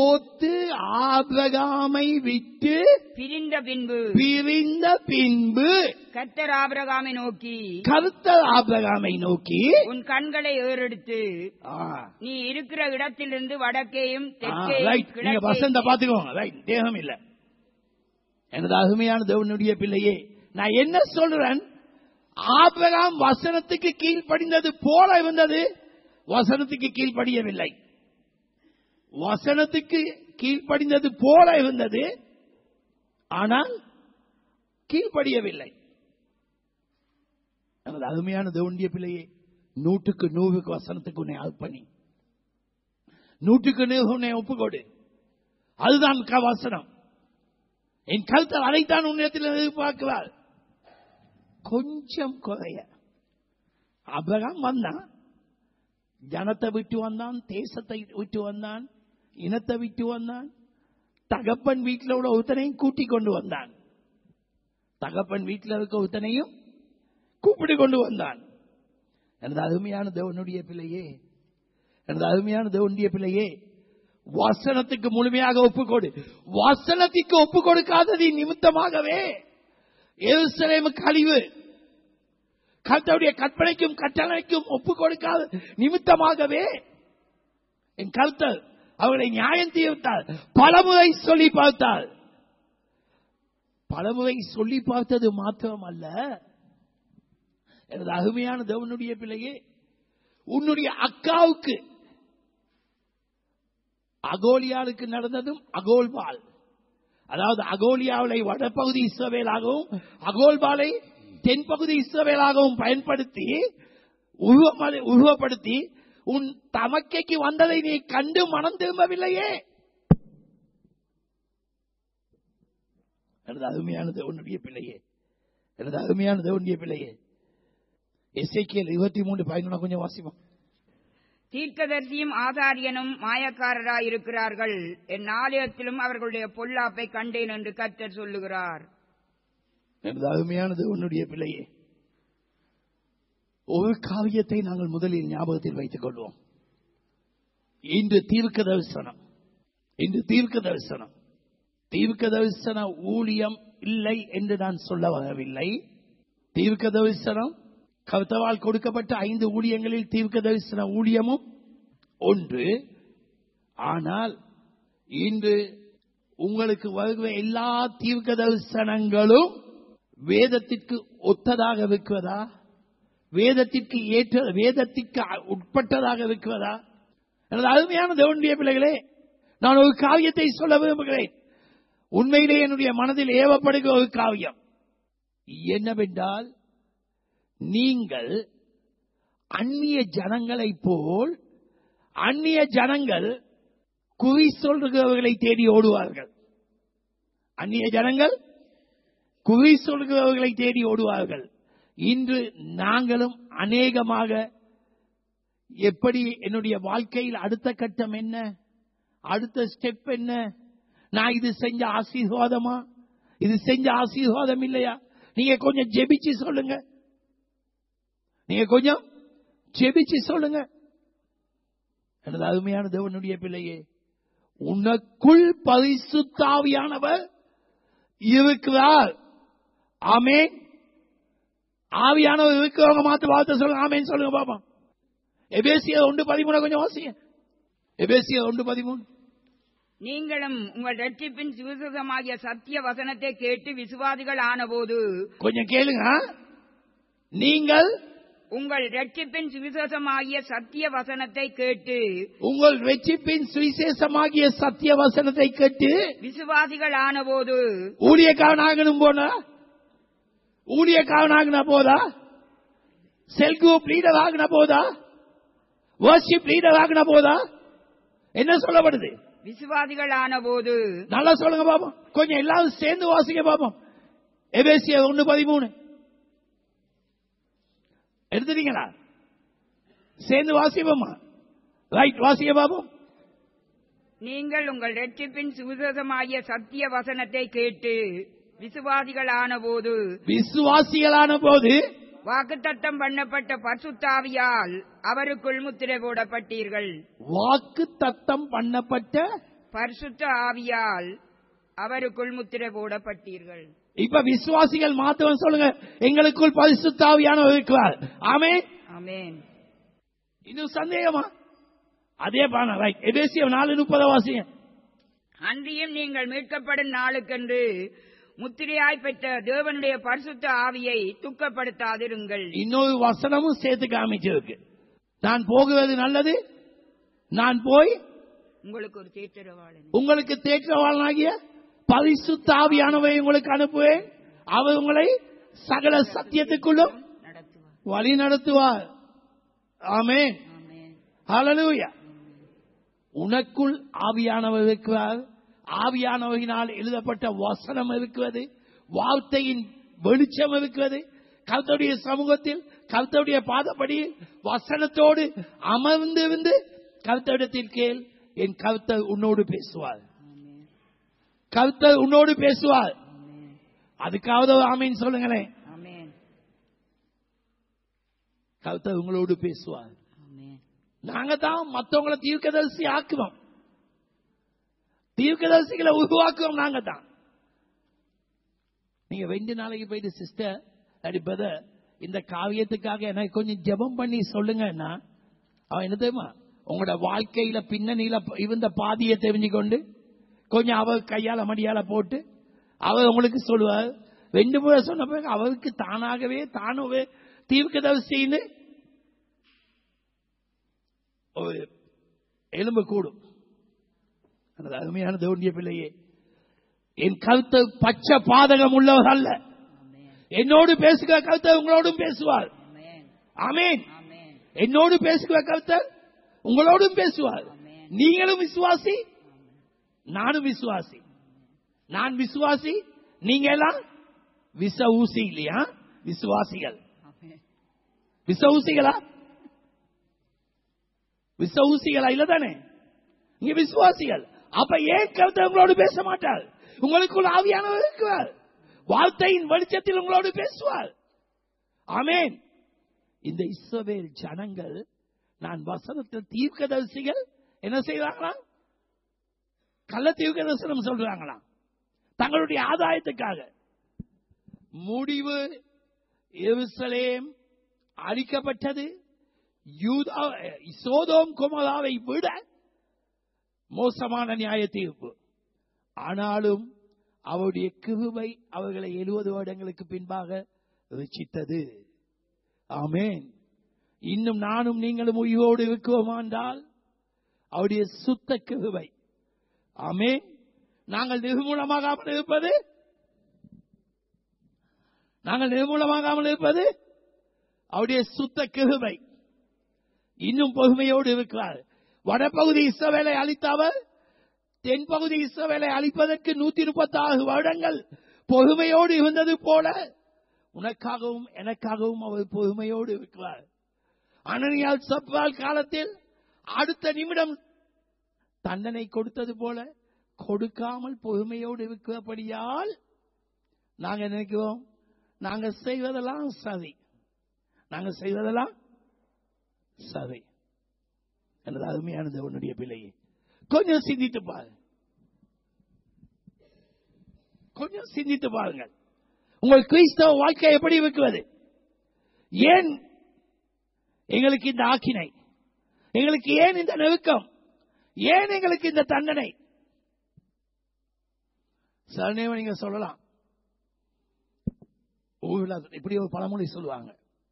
கர்த்தர் ஆபிரகாமை நோக்கி உன் கண்களை ஏறெடுத்து நீ இருக்கிற இடத்திலிருந்து வடக்கேயும் தெற்கேயும் வசந்த பாத்துக்கோங்க. தேகம் இல்ல. எனது அருமையான தேவனுடைய பிள்ளையே, நான் என்ன சொல்றேன்? ஆபிரகாம் வசனத்துக்கு கீழ்ப்படிந்தது போல இருந்தது, வசனத்துக்கு கீழ்ப்படியவில்லை. வசனத்துக்கு கீழ்ப்படிந்தது போல இருந்தது, ஆனால் கீழ்ப்படியவில்லை. நமது அருமையான தேவனுடைய பிள்ளையே, 100% வசனத்துக்கு உன்னை அர்ப்பணி. 100% உன்னை ஒப்புக்கொடு. அதுதான் வசனம். என் கருத்தர் அதைத்தான் உன்னிடத்தில் எதிர்பார்க்கிறார். கொஞ்சம் குறைய ஆபிரகாம் வந்தான், ஜனத்தை விட்டு வந்தான், தேசத்தை விட்டு வந்தான், இனத்தை விட்டு வந்தான், தகப்பன் வீட்டில் உள்ள ஒருத்தனையும் கூட்டிக் கொண்டு வந்தான், தகப்பன் வீட்டில் இருக்க ஒருத்தனையும் கூப்பிட்டு கொண்டு வந்தான். எனது அருமையான தேவனுடைய பிள்ளையே, எனது அருமையான தேவனுடைய பிள்ளையே, வசனத்துக்கு முழுமையாக ஒப்புக்கொடு. வசனத்துக்கு ஒப்புக் கொடுக்காதது நிமித்தமாகவே எருசலேமுக்கு அழிவு. கர்த்தருடைய கற்பனைக்கும் கட்டளைக்கும் ஒப்புக் கொடுக்காத நிமித்தமாகவே என் கர்த்தர் அவர்களை நியாயம் தீர்த்தார். பலமுறை சொல்லி பார்த்தார். பலமுறை சொல்லி பார்த்தது மாத்திரமல்ல, எனது அருமையான தேவனுடைய பிள்ளையே, உன்னுடைய அக்காவுக்கு அகோலியாளுக்கு நடந்ததும் அகோல்பால், அதாவது அகோலியாவை வடபகுதி இஸ்ரவேலாகவும் அகோல்பாலை தென்பகுதி இஸ்ரவேலாகவும் பயன்படுத்தி உருவப்படுத்தி உன் தமக்கைக்கு வந்ததை நீ கண்டு மனம் திரும்பவில்லையே. எனது அருமையான தேவனுடைய பிள்ளையே, எனது அருமையான தேவனுடைய பிள்ளையே, எசேக்கியேல் 23:11 கொஞ்சம் வாசிப்போம். தீர்க்கதரிசியும் ஆசாரியனும் மாயக்காரராயிருக்கிறார்கள், என் ஆலயத்திலும் அவர்களுடைய பொல்லாப்பை கண்டேன் என்று கர்த்தர் சொல்லுகிறார். எனது அருமையான தேவனுடைய பிள்ளையே, ஒரு காரியத்தை நாங்கள் முதலில் ஞாபகத்தில் வைத்துக் கொள்வோம். இன்று தீர்க்க தரிசன ஊழியம் இல்லை என்று நான் சொல்ல வரவில்லை. தீர்க்க தரிசனம் கர்த்தரால் கொடுக்கப்பட்ட 5 ஊழியங்களில் தீர்க்க தரிசன ஊழியமும் ஒன்று. ஆனால் இன்று உங்களுக்கு வருகிற எல்லா தீர்க்க தரிசனங்களும் வேதத்திற்கு ஒத்ததாக இருக்கிறதா? வேதத்திற்கு உட்பட்டதாக இருக்கிறதா? எனது அருமையான தேவனுடைய பிள்ளைகளே, நான் ஒரு காரியத்தை சொல்ல விரும்புகிறேன். உண்மையிலே என்னுடைய மனதில் ஏவப்படுகிற ஒரு காரியம் என்னவென்றால், நீங்கள் அந்நிய ஜனங்களை போல் அந்நிய ஜனங்கள் குறி சொல்கிறவர்களை தேடி ஓடுவார்கள். அந்நிய ஜனங்கள் குறி சொல்கிறவர்களை தேடி ஓடுவார்கள். இன்று நாங்களும் அநேகமாக எப்படி என்னுடைய வாழ்க்கையில் அடுத்த கட்டம் என்ன, அடுத்த ஸ்டெப் என்ன, நான் இது செஞ்ச ஆசீர்வாதமா, இது செஞ்ச ஆசீர்வாதம் இல்லையா? நீங்க கொஞ்சம் ஜெபிச்சு சொல்லுங்க. எனது அருமையான தேவனுடைய பிள்ளையே, உனக்குள் பரிசுத்த ஆவியானவர் இருக்கிறார். ஆமென். ஆவியானவர் இருக்கிறவங்க மாத்த வார்த்தை சொல்லுங்க. ஆமென் சொல்லுங்க பாப்பா. எபேசியர் 1:13 கொஞ்சம் வாசிங்க. எபேசியர் 1:13. நீங்களும் உங்கள் இரட்சிப்பின் சுவிசேஷமாகிய சத்திய வசனத்தை கேட்டு விசுவாசிகள் ஆனபோது, கொஞ்சம் கேளுங்க. நீங்கள் உங்கள் இரட்சிப்பின் சுவிசேஷமாகிய சத்திய வசனத்தை கேட்டு, உங்கள் இரட்சிப்பின் சுவிசேஷமாகிய சத்திய வசனத்தை கேட்டு விசுவாசிகள் ஆனபோது, ஊழியக்காரனாகணும் போதா, செல் குரூப் லீடர் ஆகின போதா, வர்ஷிப் லீடர் ஆகின போதா, என்ன சொல்லப்படுது? விசுவாசிகள் ஆனபோது. நல்லா சொல்லுங்க பாப்போம். கொஞ்சம் எல்லாரும் சேர்ந்து வாசிக்க பாப்போம். எபேசியர் 1:13 எடுத்துட்டீங்களா? சேர்ந்து வாசிப்போமா? ரைட், வாசிக்க பாப்போம். நீங்கள் உங்கள் இரட்சிப்பின் சுவிசேஷமாகிய சத்திய வசனத்தை கேட்டு விசுவாசிகளான போது வாக்குத்தத்தம் பண்ணப்பட்ட பரிசுத்த ஆவியால் அவருக்குள் முத்திரை போடப்பட்டீர்கள். வாக்குத்தத்தம் பண்ணப்பட்ட பரிசுத்த ஆவியால் அவருக்குள் முத்திரை போடப்பட்டீர்கள். இப்ப விசுவாசிகள் மாத்தவன் சொல்லுங்க, எங்களுக்குள் பரிசுத்த ஆவியானவர் இருக்கிறார். ஆமென், ஆமென். இன்னும் சந்தேகமா? அதே பான ரைட். எபேசியர் 4:30 வாசிங்க. அன்றியும் நீங்கள் மீட்கப்படும் நாளுக்கென்று முத்திரையாய் பெற்ற தேவனுடைய பரிசுத்த ஆவியை துக்கப்படுத்தாதிருங்கள். இன்னொரு வசனமும் சேர்த்து காமிச்சிருக்கு. நான் போகுவது நல்லது, நான் போய் உங்களுக்கு தேற்றவாளனாகிய பரிசுத்த ஆவியானவரை உங்களுக்கு அனுப்புவேன். அவர் உங்களை சகல சத்தியத்துக்குள்ளும் வழி நடத்துவார். ஆமென், ஹல்லேலூயா. உனக்குள் ஆவியானவர் இருக்கிறார். ஆவியானவரினால் எழுதப்பட்ட வசனம் இருக்கிறது, வார்த்தையின் வெளிச்சம் இருக்கிறது. கர்த்தருடைய சமூகத்தில் கர்த்தருடைய பாதப்படி வசனத்தோடு அமர்ந்திருந்து கர்த்தரிடத்தில் கேள், என் கர்த்தர் உன்னோடு பேசுவார். கர்த்தர் உன்னோடு பேசுவார். அதுக்காவது ஆமென் சொல்லுங்களேன். கர்த்தர் உங்களோடு பேசுவார். நாங்க தான் மற்றவங்களை தீர்க்கதரிசி ஆக்குவோம், தீர்க்கதரிசிகளை உருவாக்குவோம். நாங்க தான். நீங்க 2 நாளைக்கு போயிட்டு சிஸ்டர் அடி பிரதர் இந்த காவியத்துக்காக எனக்கு கொஞ்சம் ஜெபம் பண்ணி சொல்லுங்கன்னா, அவன் என்ன தெரியுமா, உங்களோட வாழ்க்கையில பின்னணியில இருந்த பாதியை தெரிஞ்சுக்கொண்டு கொஞ்சம் அவர் கையால மடியால போட்டு அவர் உங்களுக்கு சொல்லுவார். 2 முறை சொன்ன பிறகு அவருக்கு தானாகவே தானவே தீர்க்கதரிசின்னு ஒரு எலும்பு கூடும். அந்த அருமையான தேவனுடைய பிள்ளையே, என் கர்த்தர் பச்சை பாதகம் உள்ளவர் அல்ல. என்னோடு பேசுகிற கர்த்தர் உங்களோடும் பேசுவார். ஆமென். என்னோடு பேசுகிற கர்த்தர் உங்களோடும் பேசுவார். நீங்களும் விசுவாசி, நானும் விசுவாசி. நான் விசுவாசி, நீங்க எல்லாம் விச ஊசி இல்லையா? விசுவாசிகள். விச ஊசிகளா? விச ஊசிகளா? இல்ல தானே? நீங்க விசுவாசிகள். அப்ப ஏன் கர்த்தர் உங்களோடு பேச மாட்டார்? உங்களுக்குள்ள ஆவியானவர் இருக்கிறார். வார்த்தையின் வெளிச்சத்தில் உங்களோடு பேசுவார். ஆமென். இந்த இஸ்ரவேல் ஜனங்கள், நான் வசனத்தில் தீர்க்கதரிசிகள் என்ன செய்வாங்களா? கள்ள தீர்க்க தரிசனம் சொல்றாங்களா? தங்களுடைய ஆதாயத்துக்காக. முடிவு எருசலேம் அழிக்கப்பட்டது. சோதோம் கொமோராவை விட மோசமான நியாய தீர்ப்பு. ஆனாலும் அவருடைய கிருபை அவர்களை 70 வருடங்களுக்கு பின்பாக ரட்சித்தது. ஆமென். இன்னும் நானும் நீங்களும் உயிரோடு இருக்கிறோமா என்றால் அவருடைய சுத்த கிருபை. ஆமென். நாங்கள் நிர்மூலமாகாமல் இருப்பது அவருடைய சுத்த கிருபை. இன்னும் பொறுமையோடு இருக்கிறார். வடபகுதி இஸ்ரவேலை அழித்த அவர் தென்பகுதி இஸ்ரவேலை அழிப்பதற்கு 136 வருடங்கள் பொறுமையோடு இருந்தது போல உனக்காகவும் எனக்காகவும் அவர் பொறுமையோடு இருக்கிறார். அனனியால் சப்பால் காலத்தில் அடுத்த நிமிடம் தண்டனை கொடுத்தது போல கொடுக்காமல் பொறுமையோடு இருக்கிறபடியால் நாங்க நினைக்கிறோம், நாங்க செய்வதெல்லாம் சரி. எனது அருமையானது உன்னுடைய பிள்ளையை கொஞ்சம் சிந்தித்து பாருங்கள். உங்கள் கிறிஸ்தவ வாழ்க்கை எப்படி இருக்கிறது? ஏன் எங்களுக்கு இந்த ஆக்கினை? எங்களுக்கு ஏன் இந்த நெருக்கம்? ஏன் எங்களுக்கு இந்த தண்டனை? சில நேரம் நீங்க சொல்லலாம், இப்படி ஒரு பழமொழி சொல்லுவாங்க,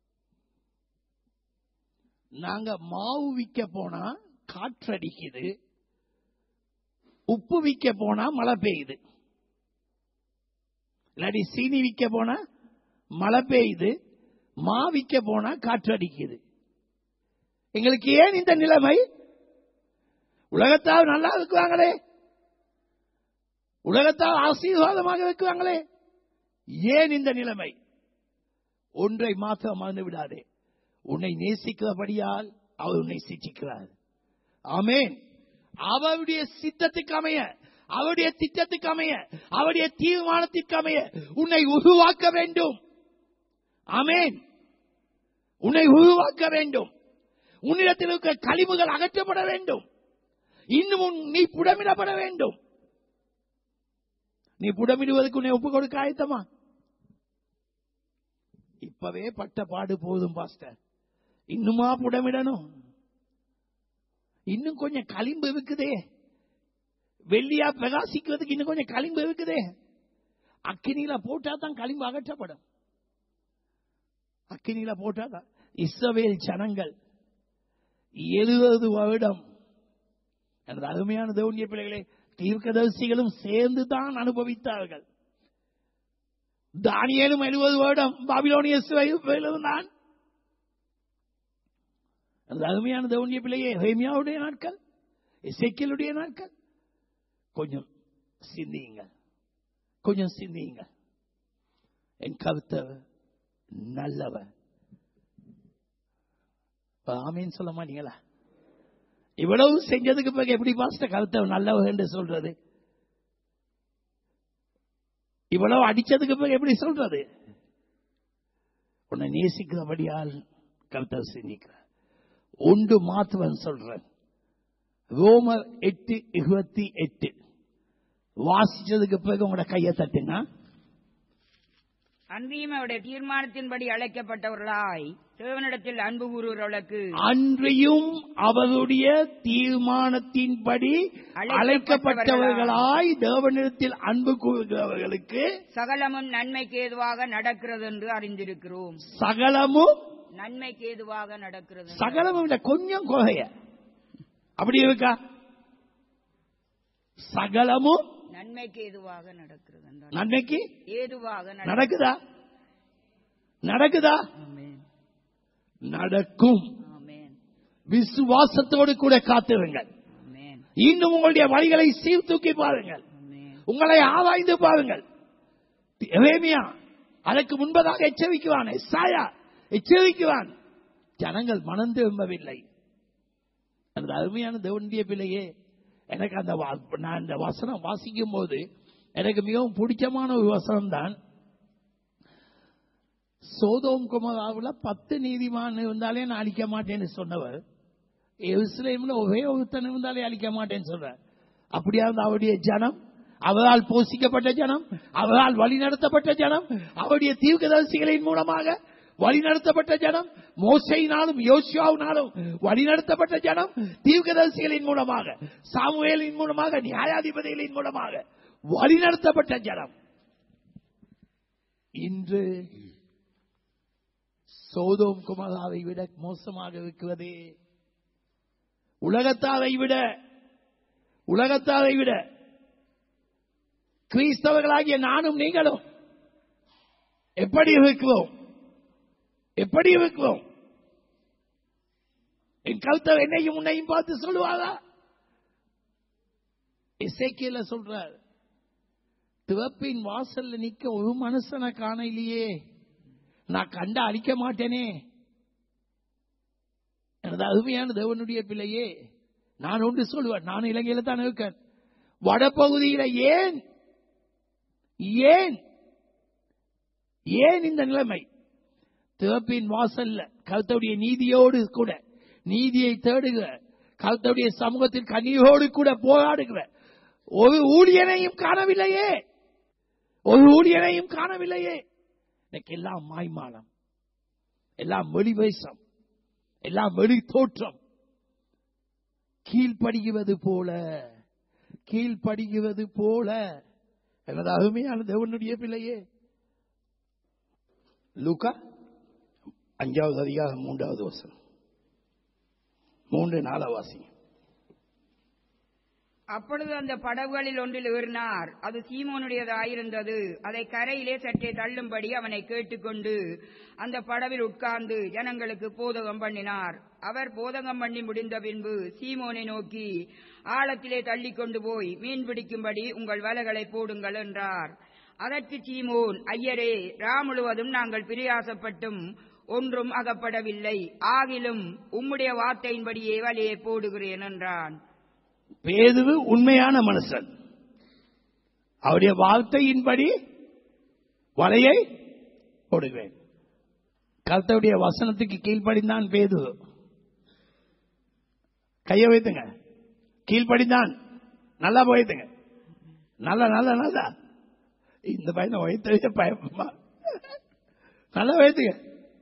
நாங்க மாவு விற்க போனா காற்றடிக்குது, உப்பு விற்க போனா மழை பெய்யுது, இல்லாட்டி சீனி விற்க போனா மழை பெய்யுது, மா விற்க போனா காற்றடிக்குது. எங்களுக்கு ஏன் இந்த நிலைமை? உலகத்தால் நல்லா இருக்குவாங்களே, உலகத்தால் ஆசீர்வாதமாக இருக்குவாங்களே, ஏன் இந்த நிலைமை? ஒன்றை மாத்திரம் மறந்து விடாதே, உன்னை நேசிக்கிறபடியால் அவர் உன்னை சிச்சிக்கிறார். ஆமென். அவருடைய சித்தத்துக்கு அமைய, அவருடைய திட்டத்துக்கு அமைய, அவருடைய தீர்மானத்திற்கு அமைய உன்னை உருவாக்க வேண்டும். ஆமென். உன்னை உருவாக்க வேண்டும். உன்னிடத்தில் இருக்கிற கழிவுகள் அகற்றப்பட வேண்டும். இன்னும் நீ புடமிடப்பட வேண்டும். நீ புடமிடுவதற்கு உன்னை ஒப்புக் கொடுக்க ஆயத்தமா? இப்பவே பட்ட பாடு போதும் பாஸ்டர், இன்னுமா புடமிடணும்? இன்னும் கொஞ்சம் களிம்பு இருக்குதே, வெள்ளியா பிரகாசிக்கிறதுக்கு இன்னும் கொஞ்சம் களிம்பு இருக்குதே. அக்கினியில போட்டா தான் களிம்பு அகற்றப்படும். அக்கினியில போட்டா தான். இஸ்ரவேல் ஜனங்கள் 70 வருடம், எனது அருமையான தேவனுடைய பிள்ளைகளே, தீர்க்கதரிசிகளும் சேர்ந்து தான் அனுபவித்தார்கள். தானியேலும் 70 வருடம் பாபிலோனிய சிறையில் இருந்தான். எனது அருமையான தேவனுடைய பிள்ளையே, எரேமியாவுடைய நாட்கள், எசேக்கியேலுடைய நாட்கள். கொஞ்சம் சிந்தியுங்கள். என் கர்த்தர் நல்லவர். ஆமீன் சொல்ல மாட்டீங்களா? இவ்வளவு செஞ்சதுக்கு பிறகு எப்படி பாஸ்டர் கர்த்தர் நல்லவர் என்று சொல்றது? இவ்வளவு அடிச்சதுக்கு பிறகு எப்படி சொல்றது? உன்னை நேசிக்கிறபடியால் கர்த்தர் சிந்திக்கிறார். ஒன்று மாத்துவன் சொல்றேன். ரோமர் 8:28 வாசிச்சதுக்கு பிறகு உங்களோட கையை தட்டுங்க. அன்றியும் அவருடைய தீர்மானத்தின்படி அழைக்கப்பட்டவர்களாய் தேவனிடத்தில் அன்பு கூறுகிறவர்களுக்கு, அன்றியும் அவருடைய தீர்மானத்தின்படி அழைக்கப்பட்டவர்களாய் தேவனிடத்தில் அன்பு கூறுகிறவர்களுக்கு சகலமும் நன்மைக்கு ஏதுவாக நடக்கிறது என்று அறிந்திருக்கிறோம். சகலமும் நன்மைக்கு ஏதுவாக நடக்கிறது. சகலமும் இல்ல, கொஞ்சம் குறைய அப்படி இருக்கா? சகலமும் நன்மைக்கு ஏதுவாக நடக்கிறது. நன்மைக்கு ஏதுவாக நடக்குதா? நடக்கும். விசுவாசத்தோடு கூட காத்திருங்கள். இன்னும் உங்களுடைய வழிகளை சீர்தூக்கி பாருங்கள். உங்களை ஆராய்ந்து பாருங்கள். எரேமியா அதற்கு முன்பதாக எச்சரிக்குவான். எசாயா எச்சரிக்குவான். ஜனங்கள் மனம் திரும்பவில்லை. அந்த அருமையான தேவனுடைய பிள்ளையே, எனக்கு நான் அந்த வசனம் வாசிக்கும் போது எனக்கு மிகவும் பிடிச்சமான ஒரு வசனம் தான். சோதோம் குமராவில் 10 நீதிமான் இருந்தாலே நான் அழிக்க மாட்டேன்னு சொன்னவர், எருசலேமில் ஒரே ஒருத்தன் இருந்தாலே அழிக்க மாட்டேன்னு சொல்றார். அப்படியா அவருடைய ஜனம், அவரால் போஷிக்கப்பட்ட ஜனம், அவரால் வழிநடத்தப்பட்ட ஜனம், அவருடைய தீர்க்கதரிசிகளின் மூலமாக வழிநடத்தப்பட்ட ஜனம், மோசையினாலும் யோசுவாவினாலும் வழிநடத்தப்பட்ட ஜனம், தீர்க்கதரிசிகளின் மூலமாக, சாமுவேலின் மூலமாக, நியாயாதிபதிகளின் மூலமாக வழிநடத்தப்பட்ட ஜனம். இன்று சோதோம் குமராவை விட மோசமாக இருக்கிறதே. உலகத்தாரை விட கிறிஸ்தவர்களாகிய நானும் நீங்களும் எப்படி இருக்கிறோம்? என் கருத்தர் என்னையும் உன்னையும் பார்த்து சொல்லுவாரா? எசேக்கியேல சொல்றார், திறப்பின் வாசல்ல நிக்க ஒரு மனுஷனை காணலையே, நான் கண்ட அழிக்க மாட்டேனே. எனது அருமையான தேவனுடைய பிள்ளையே, நான் ஒன்று சொல்லுவேன். நான் இலங்கையில தான் இருக்கேன். வடபகுதியில ஏன் இந்த நிலைமை? திறப்பின் வாசல்ல கர்த்தருடைய நீதியோடு கூட, நீதியை தேடுகிற, கர்த்தருடைய சமூகத்தில் கண்ணீரோடு கூட போராடுகிற ஒரு ஊழியனையும் காணவில்லையே. எனக்கு எல்லாம் மாய்மாலம், எல்லாம் வெளிவேசம், எல்லாம் வெளி தோற்றம். கீழ்ப்படுகிறது போல எனது அருமையான தேவனுடைய பிள்ளையே. லூக்கா 5வது அதிகாரம் 3வது வசனம், 3-4 வாசிங்க. அப்பொழுது அந்த படகுகளில் ஒன்றில் ஏறினார். அது சீமோனுடையதாயிருந்தது. அதை கரையிலே சற்றே தள்ளும்படி அவனை கேட்டுக்கொண்டு அந்த படவில் உட்கார்ந்து ஜனங்களுக்கு போதகம் பண்ணினார். அவர் போதகம் பண்ணி முடிந்த பின்பு சீமோனை நோக்கி, ஆழத்திலே தள்ளிக்கொண்டு போய் மீன் பிடிக்கும்படி உங்கள் வலைகளை போடுங்கள் என்றார். அதற்கு சீமோன், ஐயரே, முழுவதும் நாங்கள் பிரயாசப்பட்டும் ஒன்றும் அகப்படவில்லை, ஆகிலும் உம்முடைய வார்த்தையின்படியே வலையை போடுகிறேன் என்றான். பேதுரு உண்மையான மனுஷன். அவருடைய வார்த்தையின்படி வலையை போடுவேன். கர்த்தருடைய வசனத்துக்கு கீழ்ப்படிந்தான் பேதுரு. கையை வைத்துங்க. கீழ்ப்படிந்தான். நல்லா போயிட்டுங்க. நல்லா இந்த பையனை வைத்தவே பயப்பமா. நல்லா வைத்துங்க.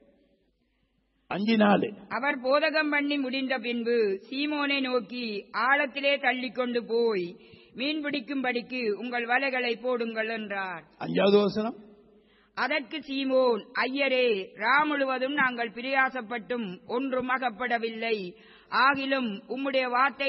5-4. அவர் போதகம் பண்ணி முடிந்த பின்பு சீமோனை நோக்கி, ஆழத்திலே தள்ளிக்கொண்டு போய் மீன் பிடிக்கும்படிக்கு உங்கள் வலைகளை போடுங்கள் என்றார். 5வது வசனம். அதற்கு சீமோன், ஐயரே, முழுவதும் நாங்கள் பிரயாசப்பட்டும் ஒன்றும் அகப்படவில்லை, ஆகிலும் உம்முடைய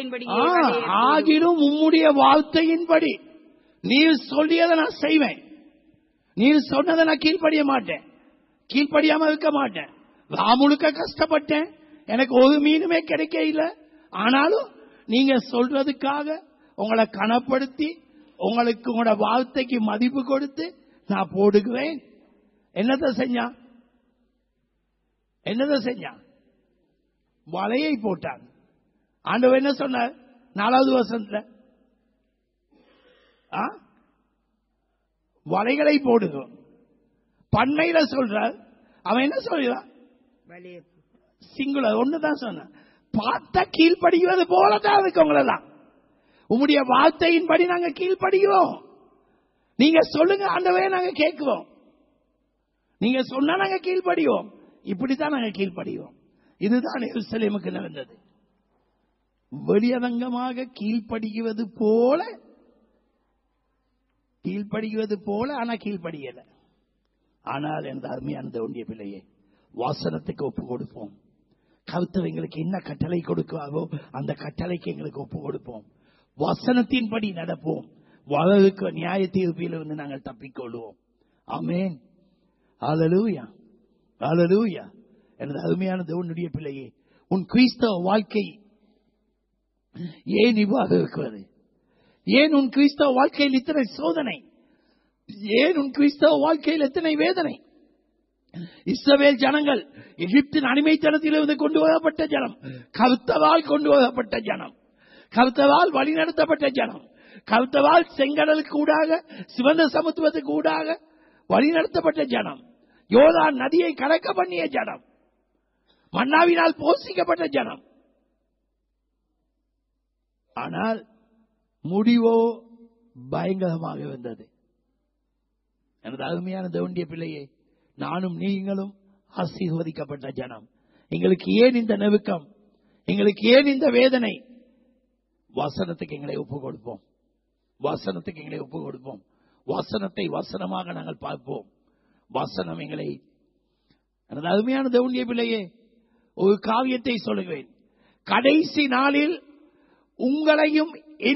வார்த்தையின்படி நீர் சொல்லியதை நான் செய்வேன். நீர் சொன்னதை நான் கீழ்ப்படிய மாட்டேன், கீழ்ப்படியாம இருக்க மாட்டேன். முழுக்க கஷ்டப்பட்டேன், எனக்கு ஒரு மீனுமே கிடைக்க இல்லை. ஆனாலும் நீங்க சொல்றதுக்காக உங்களை கனப்படுத்தி, உங்களுக்கு உங்களோட வார்த்தைக்கு மதிப்பு கொடுத்து நான் போடுகிறேன். என்னதை செஞ்சான்? வலையை போட்டான். ஆண்டவர் என்ன சொன்னார்? 4வது வசனத்துல வலைகளை போடுகிறோம். பன்மையில சொல்றார். அவன் என்ன சொல்றான்? சிங்குலர் ஒண்ணுதான் சொன்ன. பார்த்த கீழ்படுகிறது போலதான் இருக்கு. உங்களெல்லாம் உம்முடைய வார்த்தையின்படி நாங்க கீழ்படுகிறோம். நீங்க சொல்லுங்க ஆண்டவரே, நாங்க கேட்கிறோம். நீங்க சொன்னா நாங்க கீழ்படிவோம். இப்படித்தான் நாங்க கீழ்படிவோம். இதுதான் எருசலேமுக்கு நடந்தது. வெளியரங்கமாக கீழ்படுகிறது போல ஆனா கீழ்படியல. ஆனால் எந்த அருமையான தேவனுடைய பிள்ளையே, வாசனத்துக்கு ஒப்பு கொடுப்போம். கர்த்தர் எங்களுக்கு என்ன கட்டளை கொடுக்குவாரோ அந்த கட்டளைக்கு எங்களுக்கு ஒப்பு கொடுப்போம். வசனத்தின்படி நடப்போம். வளருக்கு நியாய தீர்ப்பிலிருந்து நாங்கள் தப்பிக்கொள்வோம். ஆமென். ஹல்லேலூயா, ஹல்லேலூயா. எனது அருமையான தேவனுடைய பிள்ளையே, உன் கிறிஸ்தவ வாழ்க்கை ஏன் இவ்வாறு இருக்கிறது? ஏன் உன் கிறிஸ்தவ வாழ்க்கையில் இத்தனை சோதனை? ஏன் உன் கிறிஸ்தவ வாழ்க்கையில் எத்தனை வேதனை? இஸ்ரவேல் ஜனங்கள் எகிப்தின் அடிமைத்தனத்திலிருந்து கொண்டு வரப்பட்ட ஜனம், கர்த்தரால் கொண்டு வரப்பட்ட ஜனம், கர்த்தரால் வழிநடத்தப்பட்ட ஜனம், கர்த்தரால் செங்கடலுக்கு ஊடாக சிவந்த சமுத்திரத்துக்கு ஊடாக வழிநடத்தப்பட்ட ஜனம், யோர்தான் நதியை கடக்க பண்ணிய ஜனம், மன்னாவினால் போஷிக்கப்பட்ட ஜனம். ஆனால் முடிவோ பயங்கரமாக இருந்தது. எனது அருமையான தேவனுடைய பிள்ளையே, நானும் நீங்களும் ஆசீர்வதிக்கப்பட்ட ஜனம். எங்களுக்கு ஏன் இந்த நெருக்கம்? எங்களுக்கு ஏன் இந்த வேதனை? வசனத்துக்கு எங்களை ஒப்புக் கொடுப்போம். வசனத்துக்கு எங்களை ஒப்புக் கொடுப்போம். வசனத்தை வசனமாக நாங்கள் பார்ப்போம். வசனம் எங்களை, எனது அருமையான தேவனுடைய பிள்ளையே, ஒரு காவியத்தை சொல்லுகிறேன். கடைசி நாளில் உங்களையும்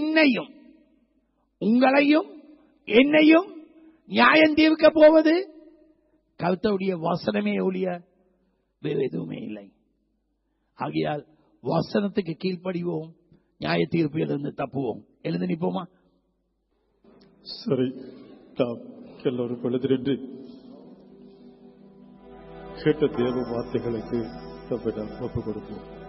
என்னையும் நியாயம் தீர்க்க போவது கர்த்தருடைய வசனமே ஒழிய வேறு எதுவுமே இல்லை. ஆகையால் வசனத்துக்கு கீழ்ப்படிவோம், நியாய தீர்ப்பிலிருந்து தப்புவோம். எழுந்து நிற்போமா? சரி, நாம் எல்லோரும் எழுதிருந்து கேட்ட தேவ வார்த்தைகளுக்கு நம்மை நாம் ஒப்புக் கொடுப்போம்.